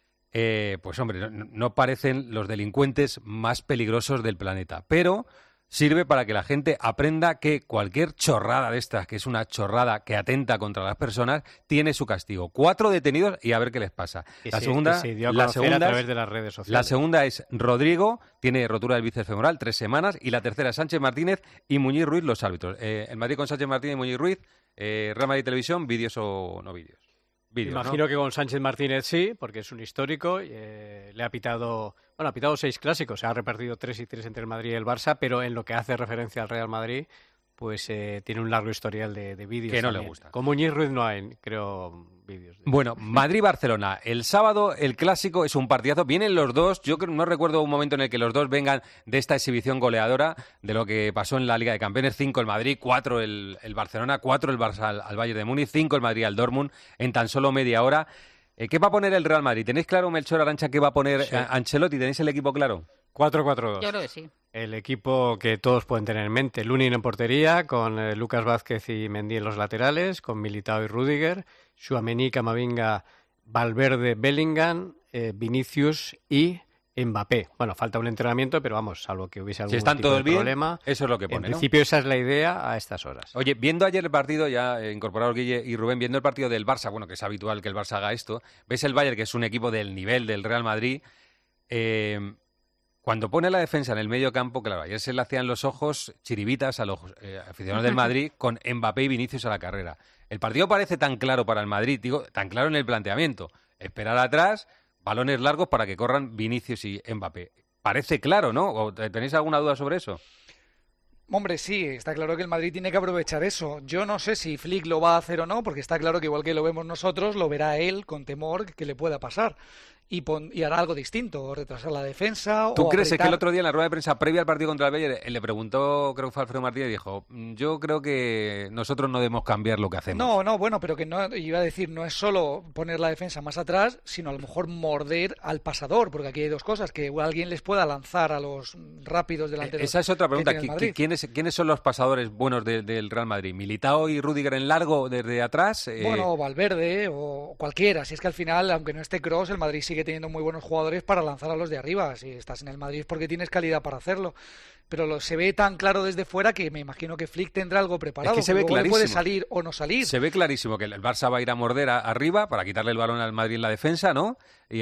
pues hombre, no parecen los delincuentes más peligrosos del planeta. Pero sirve para que la gente aprenda que cualquier chorrada de estas, que es una chorrada que atenta contra las personas, tiene su castigo. 4 detenidos y a ver qué les pasa. La segunda a través de las redes sociales. La segunda es Rodrigo, tiene rotura del bíceps femoral, 3 semanas. Y la tercera es Sánchez Martínez y Muñiz Ruiz, los árbitros. El Madrid con Sánchez Martínez y Muñiz Ruiz, Real Madrid Televisión, vídeos o no vídeos. Imagino que con Sánchez Martínez sí, porque es un histórico. Le ha pitado 6 clásicos, se ha repartido 3 y 3 entre el Madrid y el Barça, pero en lo que hace referencia al Real Madrid, pues tiene un largo historial de vídeos. Que no también. le gusta. Con Muñiz Ruiz no hay, creo, vídeos. Bueno, Madrid-Barcelona. El sábado el clásico es un partidazo. Vienen los dos. Yo no recuerdo un momento en el que los dos vengan de esta exhibición goleadora de lo que pasó en la Liga de Campeones. 5 el Madrid, 4 el Barcelona, 4 el Barça al Bayern de Múnich, 5 el Madrid al Dortmund en tan solo media hora. ¿Qué va a poner el Real Madrid? ¿Tenéis claro, Melchor, Arantxa, qué va a poner Ancelotti? ¿Tenéis el equipo claro? 4-4-2. Yo creo que sí. El equipo que todos pueden tener en mente. Lunin en portería, con Lucas Vázquez y Mendy en los laterales, con Militao y Rüdiger, Tchouaméni, Camavinga, Valverde, Bellingham, Vinicius y Mbappé. Bueno, falta un entrenamiento, pero vamos, salvo que hubiese algún Si están tipo todos de bien, problema. eso es lo que pone, En ¿no? principio esa es la idea a estas horas. Oye, viendo ayer el partido, ya incorporados Guille y Rubén, viendo el partido del Barça, bueno, que es habitual que el Barça haga esto, ves el Bayern, que es un equipo del nivel del Real Madrid, cuando pone la defensa en el medio campo, claro, ayer se le hacían los ojos chiribitas a los aficionados del Madrid con Mbappé y Vinicius a la carrera. El partido parece tan claro para el Madrid, digo, tan claro en el planteamiento. Esperar atrás, balones largos para que corran Vinicius y Mbappé. Parece claro, ¿no? ¿O tenéis alguna duda sobre eso? Hombre, sí, está claro que el Madrid tiene que aprovechar eso. Yo no sé si Flick lo va a hacer o no, porque está claro que igual que lo vemos nosotros, lo verá él con temor que le pueda pasar. Y hará algo distinto, o retrasar la defensa. ¿Tú o crees apretar... que el otro día en la rueda de prensa previa al partido contra el Bayern le preguntó, creo que fue Alfredo Martínez, y dijo, yo creo que nosotros no debemos cambiar lo que hacemos? No, bueno, pero que no, iba a decir, no es solo poner la defensa más atrás, sino a lo mejor morder al pasador, porque aquí hay dos cosas, que alguien les pueda lanzar a los rápidos delanteros. Esa es otra pregunta. que tiene el Madrid. ¿Quiénes son los pasadores buenos del Real Madrid? ¿Militao y Rüdiger en largo desde atrás? Bueno, Valverde o cualquiera. Si es que al final, aunque no esté Kroos, el Madrid sigue teniendo muy buenos jugadores para lanzar a los de arriba. Si estás en el Madrid es porque tienes calidad para hacerlo. Pero se ve tan claro desde fuera que me imagino que Flick tendrá algo preparado. Es que se ve clarísimo. Puede salir o no salir. Se ve clarísimo que el Barça va a ir a morder arriba para quitarle el balón al Madrid en la defensa, ¿no?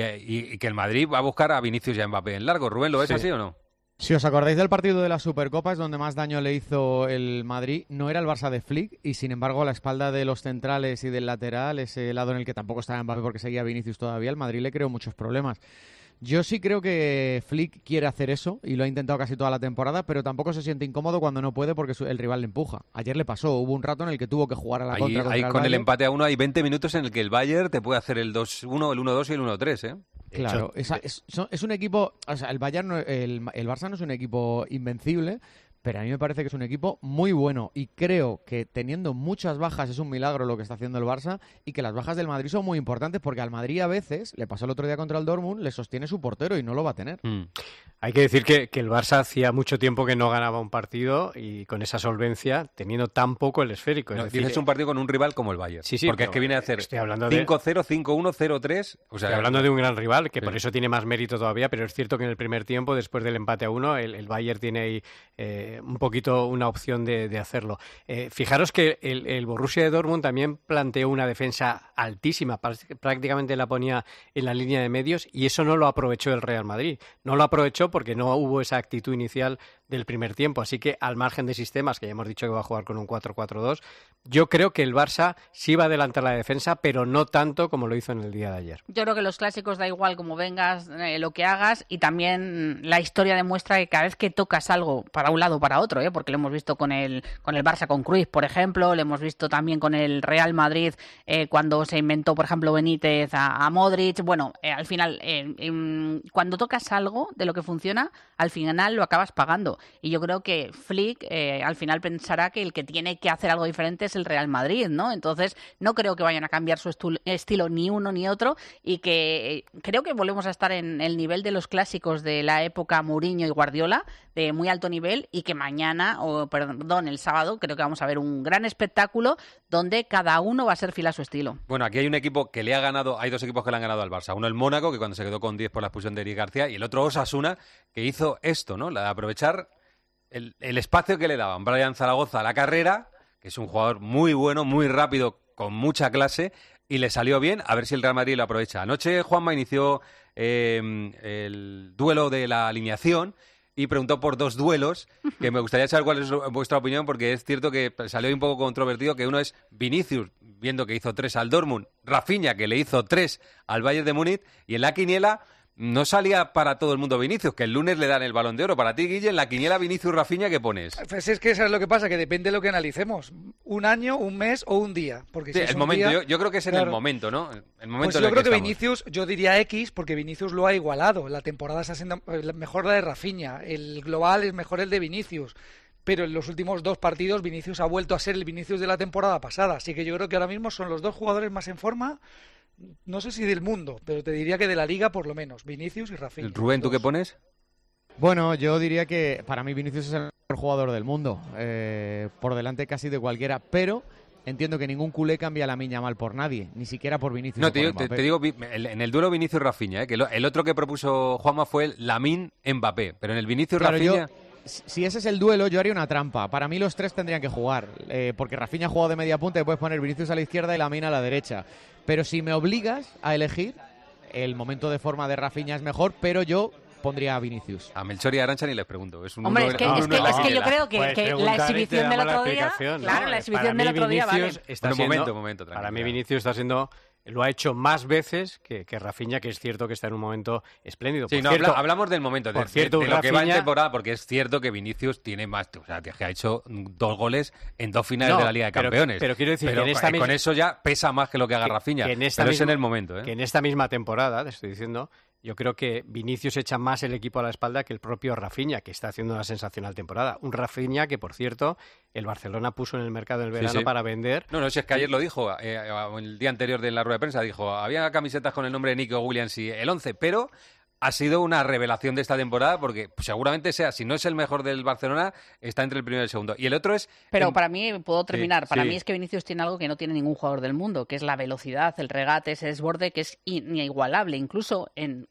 Y que el Madrid va a buscar a Vinicius y a Mbappé en largo. Rubén, ¿lo ves así o no? Si os acordáis del partido de la Supercopa, es donde más daño le hizo el Madrid. No era el Barça de Flick y, sin embargo, a la espalda de los centrales y del lateral, ese lado en el que tampoco estaba Mbappé porque seguía Vinicius todavía, el Madrid le creó muchos problemas. Yo sí creo que Flick quiere hacer eso y lo ha intentado casi toda la temporada, pero tampoco se siente incómodo cuando no puede porque el rival le empuja. Ayer le pasó, hubo un rato en el que tuvo que jugar a la contra contra el con Bayern. el empate a 1 hay 20 minutos en el que el Bayern te puede hacer el 2-1, el 1-2 y el 1-3, ¿eh? Claro, es un equipo, o sea, el Bayern, el Barça no es un equipo invencible, pero a mí me parece que es un equipo muy bueno y creo que teniendo muchas bajas es un milagro lo que está haciendo el Barça y que las bajas del Madrid son muy importantes porque al Madrid a veces, le pasó el otro día contra el Dortmund, le sostiene su portero y no lo va a tener. Hay que decir que el Barça hacía mucho tiempo que no ganaba un partido y con esa solvencia, teniendo tan poco el esférico. No, tienes un partido con un rival como el Bayern. Sí, porque es que viene a hacer 5-0, 5-1, 0-3. O sea, estoy hablando de un gran rival, que por eso tiene más mérito todavía, pero es cierto que en el primer tiempo, después del empate a 1, el Bayern tiene ahí un poquito una opción de hacerlo. Fijaros que el Borussia de Dortmund también planteó una defensa altísima, prácticamente la ponía en la línea de medios y eso no lo aprovechó el Real Madrid. No lo aprovechó porque no hubo esa actitud inicial del primer tiempo. Así que al margen de sistemas, que ya hemos dicho que va a jugar con un 4-4-2, yo creo que el Barça sí va a adelantar la defensa, pero no tanto como lo hizo en el día de ayer. Yo creo que los clásicos da igual cómo vengas, lo que hagas, y también la historia demuestra que cada vez que tocas algo para un lado o para otro, porque lo hemos visto con el Barça con Cruyff, por ejemplo, lo hemos visto también con el Real Madrid cuando se inventó, por ejemplo, Benítez a Modric. Bueno, al final, cuando tocas algo de lo que funciona, al final lo acabas pagando. Y yo creo que Flick al final pensará que el que tiene que hacer algo diferente es el Real Madrid, ¿no? Entonces no creo que vayan a cambiar su estilo ni uno ni otro y que creo que volvemos a estar en el nivel de los clásicos de la época Mourinho y Guardiola, de muy alto nivel, y que el sábado creo que vamos a ver un gran espectáculo donde cada uno va a ser fiel a su estilo. Bueno, aquí hay un equipo que le ha ganado, hay dos equipos que le han ganado al Barça. Uno el Mónaco, que cuando se quedó con 10 por la expulsión de Eric García, y el otro Osasuna, que hizo esto, ¿no? La de aprovechar el espacio que le daban Brian Zaragoza a la carrera, que es un jugador muy bueno, muy rápido, con mucha clase, y le salió bien, a ver si el Real Madrid lo aprovecha. Anoche Juanma inició el duelo de la alineación y preguntó por dos duelos, que me gustaría saber cuál es vuestra opinión, porque es cierto que salió un poco controvertido, que uno es Vinicius, viendo que hizo 3 al Dortmund, Rafinha, que le hizo 3 al Bayern de Múnich, y en la quiniela no salía para todo el mundo Vinicius, que el lunes le dan el Balón de Oro. Para ti, Guille, en la quiniela Vinicius-Rafinha, ¿qué pones? Pues es que eso es lo que pasa, que depende de lo que analicemos. Un año, un mes o un día. Porque si sí, es el un momento. Día, yo creo que es en el momento, ¿no? El momento pues en el yo creo que estamos. Vinicius, yo diría X, porque Vinicius lo ha igualado. La temporada está siendo mejor la de Rafinha. El global es mejor el de Vinicius. Pero en los últimos 2 partidos Vinicius ha vuelto a ser el Vinicius de la temporada pasada. Así que yo creo que ahora mismo son los 2 jugadores más en forma. No sé si del mundo, pero te diría que de la Liga por lo menos, Vinicius y Rafinha. Rubén, ¿tú qué pones? Bueno, yo diría que para mí Vinicius es el mejor jugador del mundo, por delante casi de cualquiera, pero entiendo que ningún culé cambia a Lamine Yamal por nadie, ni siquiera por Vinicius. No, te digo, en el duelo Vinicius-Rafinha, que el otro que propuso Juanma fue el Lamine-Mbappé, pero en el Vinicius-Rafinha... Si ese es el duelo, yo haría una trampa. Para mí los tres tendrían que jugar, porque Rafinha ha jugado de media punta y puedes poner Vinicius a la izquierda y Lamine a la derecha. Pero si me obligas a elegir, el momento de forma de Rafinha es mejor, pero yo pondría a Vinicius. A Melchor y a Arantxa ni les pregunto. Hombre, es que yo creo que la exhibición del otro día... Claro, la exhibición del otro día, vale. Momento. Para mí Vinicius está siendo... Lo ha hecho más veces que Rafinha, que es cierto que está en un momento espléndido. Sí, hablamos del momento, de lo que va en temporada, porque es cierto que Vinicius tiene más, o sea, que ha hecho 2 goles en 2 finales de la Liga de Campeones. Pero quiero decir que con eso ya pesa más que lo que haga Rafinha. Pero es en el momento. Que en esta misma temporada, te estoy diciendo, yo creo que Vinicius echa más el equipo a la espalda que el propio Rafinha, que está haciendo una sensacional temporada. Un Rafinha que, por cierto, el Barcelona puso en el mercado del verano para vender. No, si es que ayer lo dijo, el día anterior de la rueda de prensa, dijo, había camisetas con el nombre de Nico Williams y el 11, pero ha sido una revelación de esta temporada porque seguramente si no es el mejor del Barcelona, está entre el primero y el segundo. Y el otro es... Pero para mí, puedo terminar, para mí es que Vinicius tiene algo que no tiene ningún jugador del mundo, que es la velocidad, el regate, ese desborde que es inigualable. Incluso en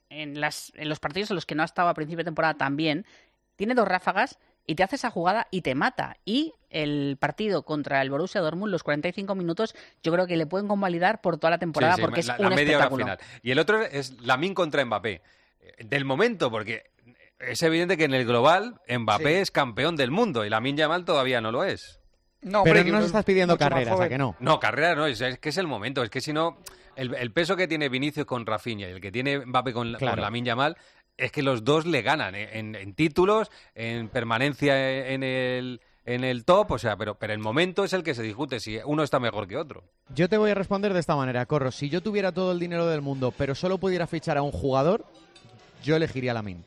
los partidos en los que no ha estado a principio de temporada también, tiene 2 ráfagas y te hace esa jugada y te mata. Y el partido contra el Borussia Dortmund, los 45 minutos, yo creo que le pueden convalidar por toda la temporada porque es un media espectáculo. Hora final. Y el otro es Lamine contra Mbappé. Del momento, porque es evidente que en el global Mbappé es campeón del mundo y Lamine Yamal todavía no lo es. No, pero no nos estás pidiendo carreras, ¿a que no? No, carreras no, es que es el momento. Es que si no, el peso que tiene Vinicius con Rafinha y el que tiene Mbappé con Lamine Yamal, es que los dos le ganan en títulos, en permanencia en el top, o sea, pero el momento es el que se discute si uno está mejor que otro. Yo te voy a responder de esta manera, Corro. Si yo tuviera todo el dinero del mundo, pero solo pudiera fichar a un jugador, yo elegiría a Lamine.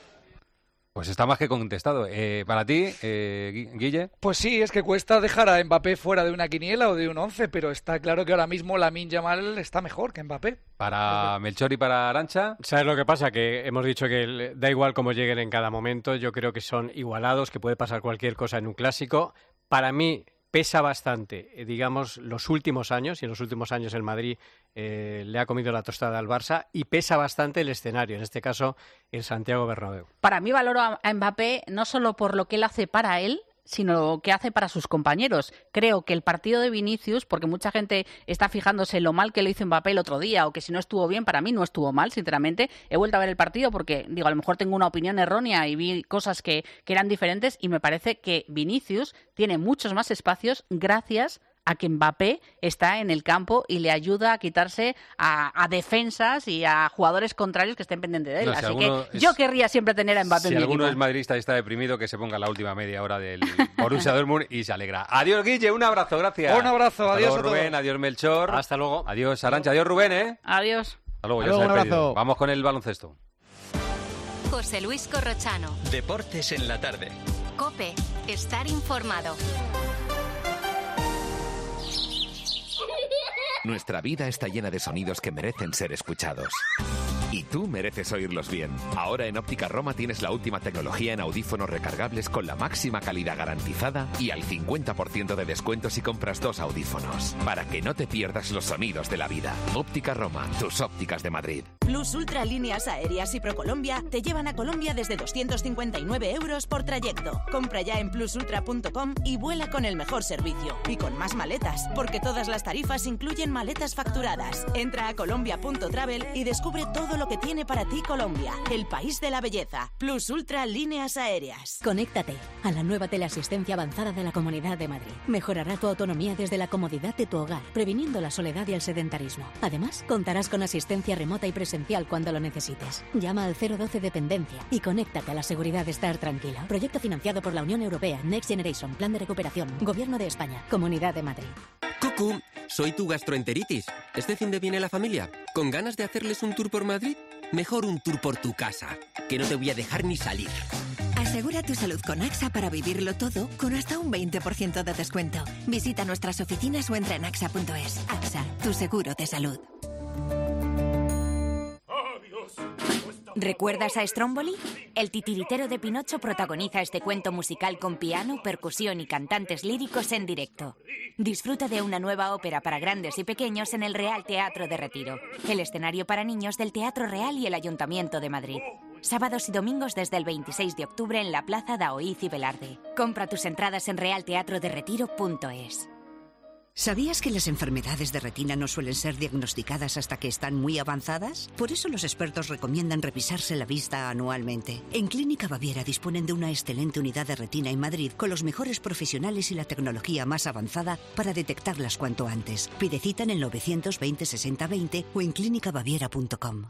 Pues está más que contestado. Para ti, Guille. Pues sí, es que cuesta dejar a Mbappé fuera de una quiniela o de un 11, pero está claro que ahora mismo Lamine Yamal está mejor que Mbappé. Para Melchor y para Arantxa. ¿Sabes lo que pasa? Que hemos dicho que da igual cómo lleguen en cada momento. Yo creo que son igualados, que puede pasar cualquier cosa en un clásico. Para mí pesa bastante, digamos, los últimos años, y en los últimos años el Madrid le ha comido la tostada al Barça, y pesa bastante el escenario, en este caso el Santiago Bernabéu. Para mí valoro a Mbappé no solo por lo que él hace para él, sino lo que hace para sus compañeros. Creo que el partido de Vinicius, porque mucha gente está fijándose en lo mal que lo hizo Mbappé el otro día, o que si no estuvo bien, para mí no estuvo mal, sinceramente. He vuelto a ver el partido porque, a lo mejor tengo una opinión errónea y vi cosas que eran diferentes, y me parece que Vinicius tiene muchos más espacios gracias a que Mbappé está en el campo y le ayuda a quitarse a defensas y a jugadores contrarios que estén pendientes de él. Así que yo querría siempre tener a Mbappé en mi equipo. Si alguno es madridista y está deprimido, que se ponga la última media hora del Borussia Dortmund y se alegra. Adiós, Guille, un abrazo, gracias. Un abrazo, adiós a todos. Rubén, adiós, Melchor. Hasta luego. Adiós, Arantxa, adiós, Rubén, Adiós. Hasta luego, ya se ha despedido. Vamos con el baloncesto. José Luis Corrochano. Deportes en la tarde. COPE, estar informado. Nuestra vida está llena de sonidos que merecen ser escuchados. Y tú mereces oírlos bien. Ahora en Óptica Roma tienes la última tecnología en audífonos recargables con la máxima calidad garantizada y al 50% de descuento si compras 2 audífonos. Para que no te pierdas los sonidos de la vida. Óptica Roma, tus ópticas de Madrid. Plus Ultra Líneas Aéreas y ProColombia te llevan a Colombia desde 259 euros por trayecto. Compra ya en plusultra.com y vuela con el mejor servicio. Y con más maletas, porque todas las tarifas incluyen maletas facturadas. Entra a colombia.travel y descubre todo lo que tiene para ti Colombia, el país de la belleza. Plus Ultra Líneas Aéreas. Conéctate a la nueva teleasistencia avanzada de la Comunidad de Madrid. Mejorará tu autonomía desde la comodidad de tu hogar, previniendo la soledad y el sedentarismo. Además, contarás con asistencia remota y presencial cuando lo necesites. Llama al 012 Dependencia y conéctate a la seguridad de estar tranquilo. Proyecto financiado por la Unión Europea, Next Generation, Plan de Recuperación, Gobierno de España, Comunidad de Madrid. Cucú, soy tu gastroenteritis. ¿Este fin de viene la familia? ¿Con ganas de hacerles un tour por Madrid? Mejor un tour por tu casa, que no te voy a dejar ni salir. Asegura tu salud con AXA para vivirlo todo con hasta un 20% de descuento. Visita nuestras oficinas o entra en AXA.es. AXA, tu seguro de salud. Adiós. ¿Recuerdas a Stromboli? El titiritero de Pinocho protagoniza este cuento musical con piano, percusión y cantantes líricos en directo. Disfruta de una nueva ópera para grandes y pequeños en el Real Teatro de Retiro, el escenario para niños del Teatro Real y el Ayuntamiento de Madrid. Sábados y domingos desde el 26 de octubre en la Plaza Daoíz y Velarde. Compra tus entradas en realteatroderetiro.es. ¿Sabías que las enfermedades de retina no suelen ser diagnosticadas hasta que están muy avanzadas? Por eso los expertos recomiendan revisarse la vista anualmente. En Clínica Baviera disponen de una excelente unidad de retina en Madrid con los mejores profesionales y la tecnología más avanzada para detectarlas cuanto antes. Pide cita en el 920 60 20 o en clinicabaviera.com.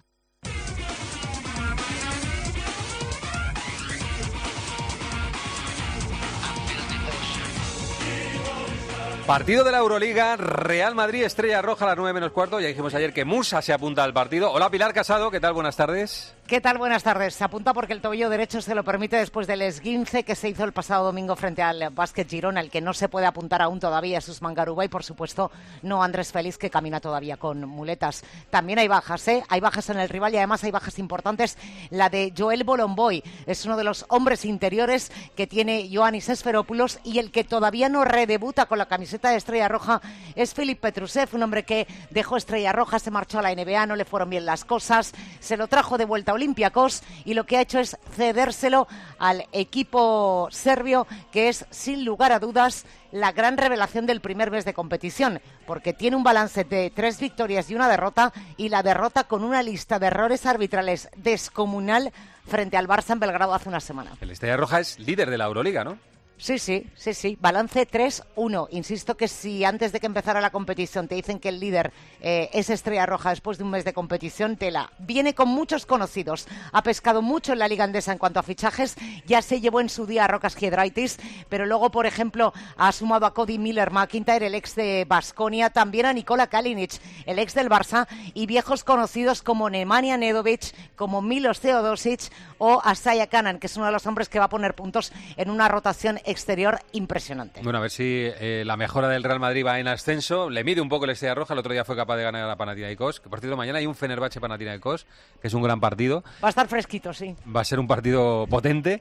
Partido de la Euroliga, Real Madrid, Estrella Roja a las 9 menos cuarto. Ya dijimos ayer que Musa se apunta al partido. Hola Pilar Casado, ¿qué tal? Buenas tardes. ¿Qué tal? Buenas tardes. Se apunta porque el tobillo derecho se lo permite después del esguince que se hizo el pasado domingo frente al Básquet Girona, el que no se puede apuntar aún todavía es Usman Garuba y por supuesto no Andrés Félix, que camina todavía con muletas. También hay bajas, hay bajas en el rival y además hay bajas importantes. La de Joel Bolomboy es uno de los hombres interiores que tiene Ioannis Esferopoulos y el que todavía no redebuta con la camiseta de Estrella Roja es Filip Petrusev, un hombre que dejó Estrella Roja, se marchó a la NBA, no le fueron bien las cosas, se lo trajo de vuelta a Olympiacos y lo que ha hecho es cedérselo al equipo serbio, que es sin lugar a dudas la gran revelación del primer mes de competición, porque tiene un balance de 3 victorias y 1 derrota, y la derrota con una lista de errores arbitrales descomunal frente al Barça en Belgrado hace una semana. El Estrella Roja es líder de la Euroliga, ¿no? Sí. Balance 3-1. Insisto que si antes de que empezara la competición te dicen que el líder es Estrella Roja después de un mes de competición, tela. Viene con muchos conocidos. Ha pescado mucho en la Liga Endesa en cuanto a fichajes. Ya se llevó en su día a Rokas Giedraitis, pero luego, por ejemplo, ha sumado a Cody Miller-McIntyre, el ex de Baskonia, también a Nikola Kalinic, el ex del Barça, y viejos conocidos como Nemanja Nedovic, como Milos Teodosic o Asaya Kanan, que es uno de los hombres que va a poner puntos en una rotación exterior impresionante. Bueno, a ver si la mejora del Real Madrid va en ascenso. Le mide un poco el Estrella Roja. El otro día fue capaz de ganar a Panathinaikos. Que por cierto, mañana hay un Fenerbahce Panathinaikos, que es un gran partido. Va a estar fresquito, sí. Va a ser un partido potente.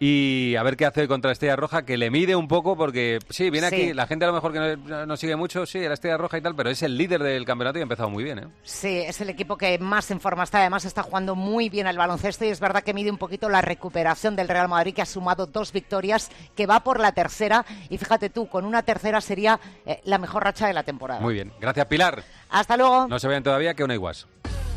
Y a ver qué hace contra Estrella Roja, que le mide un poco porque, sí, viene aquí. La gente a lo mejor que no sigue mucho, sí, la Estrella Roja y tal, pero es el líder del campeonato y ha empezado muy bien, ¿eh? Sí, es el equipo que más en forma está. Además, está jugando muy bien al baloncesto y es verdad que mide un poquito la recuperación del Real Madrid, que ha sumado 2 victorias, que va por la tercera. Y fíjate tú, con una tercera sería la mejor racha de la temporada. Muy bien. Gracias, Pilar. Hasta luego. No se vayan todavía, que una iguas.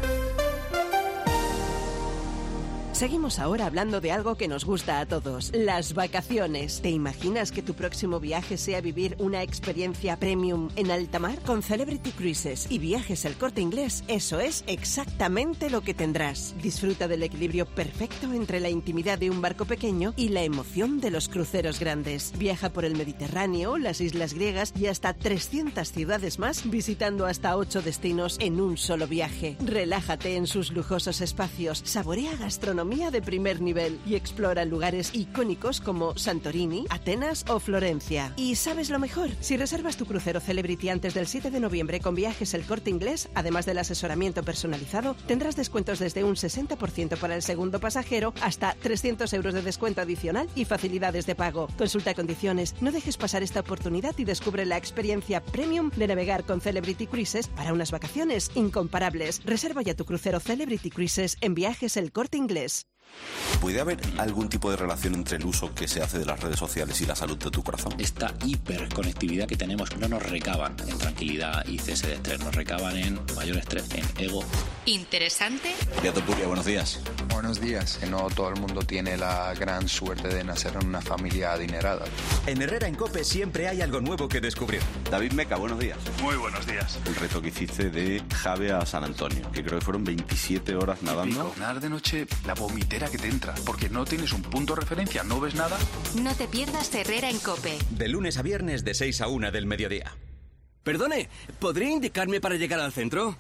Seguimos ahora hablando de algo que nos gusta a todos, las vacaciones. ¿Te imaginas que tu próximo viaje sea vivir una experiencia premium en alta mar? Con Celebrity Cruises y Viajes El Corte Inglés, eso es exactamente lo que tendrás. Disfruta del equilibrio perfecto entre la intimidad de un barco pequeño y la emoción de los cruceros grandes. Viaja por el Mediterráneo, las islas griegas y hasta 300 ciudades más, visitando hasta 8 destinos en un solo viaje. Relájate en sus lujosos espacios, saborea gastronomía de primer nivel y explora lugares icónicos como Santorini, Atenas o Florencia. ¿Y sabes lo mejor? Si reservas tu crucero Celebrity antes del 7 de noviembre con Viajes El Corte Inglés, además del asesoramiento personalizado, tendrás descuentos desde un 60% para el segundo pasajero hasta 300 euros de descuento adicional y facilidades de pago. Consulta condiciones. No dejes pasar esta oportunidad y descubre la experiencia premium de navegar con Celebrity Cruises para unas vacaciones incomparables. Reserva ya tu crucero Celebrity Cruises en Viajes El Corte Inglés. ¿Puede haber algún tipo de relación entre el uso que se hace de las redes sociales y la salud de tu corazón? Esta hiperconectividad que tenemos no nos recaban en tranquilidad y cese de estrés, nos recaban en mayor estrés, en ego. ¿Interesante? Beato Puria, buenos días. Buenos días. Que no todo el mundo tiene la gran suerte de nacer en una familia adinerada. En Herrera en COPE siempre hay algo nuevo que descubrir. David Meca, buenos días. Muy buenos días. El reto que hiciste de Jave a San Antonio, que creo que fueron 27 horas nadando. Nadar de noche, la vomitera que te entra, porque no tienes un punto de referencia, no ves nada. No te pierdas Herrera en COPE. De lunes a viernes de 6 a 1 del mediodía. Perdone, ¿podría indicarme para llegar al centro?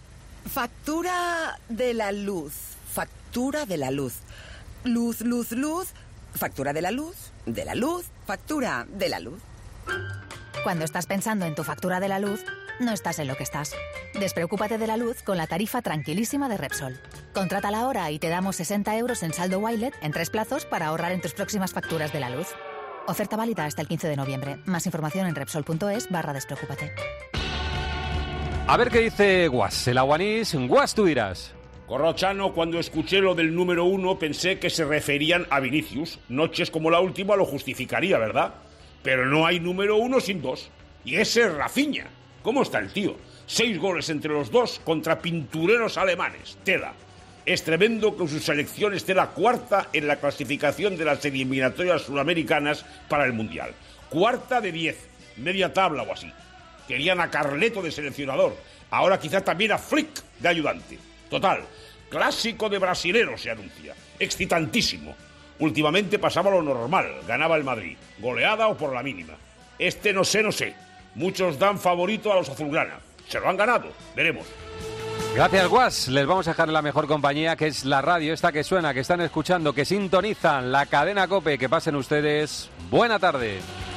Factura de la luz. Factura de la luz. Luz, luz, luz. Factura de la luz. De la luz. Factura de la luz. Cuando estás pensando en tu factura de la luz, no estás en lo que estás. Despreocúpate de la luz con la tarifa tranquilísima de Repsol. Contrátala ahora y te damos 60 euros en saldo Wilet en 3 plazos para ahorrar en tus próximas facturas de la luz. Oferta válida hasta el 15 de noviembre. Más información en Repsol.es/despreocúpate. A ver qué dice Guas, el aguanís. Guas, tú dirás. Corrochano, cuando escuché lo del número 1 pensé que se referían a Vinicius. Noches como la última lo justificaría, ¿verdad? Pero no hay número 1 sin 2. Y ese es Rafinha. ¿Cómo está el tío? 6 goles entre los dos contra pintureros alemanes. Tela. Es tremendo que su selección esté la cuarta en la clasificación de las eliminatorias sudamericanas para el Mundial. Cuarta de 10. Media tabla o así. Querían a Carleto de seleccionador. Ahora quizá también a Flick de ayudante. Total, clásico de brasileros se anuncia. Excitantísimo. Últimamente pasaba lo normal. Ganaba el Madrid. Goleada o por la mínima. Este no sé. Muchos dan favorito a los azulgrana. Se lo han ganado. Veremos. Gracias, Guas. Les vamos a dejar en la mejor compañía, que es la radio esta que suena, que están escuchando, que sintonizan la cadena COPE. Que pasen ustedes buena tarde.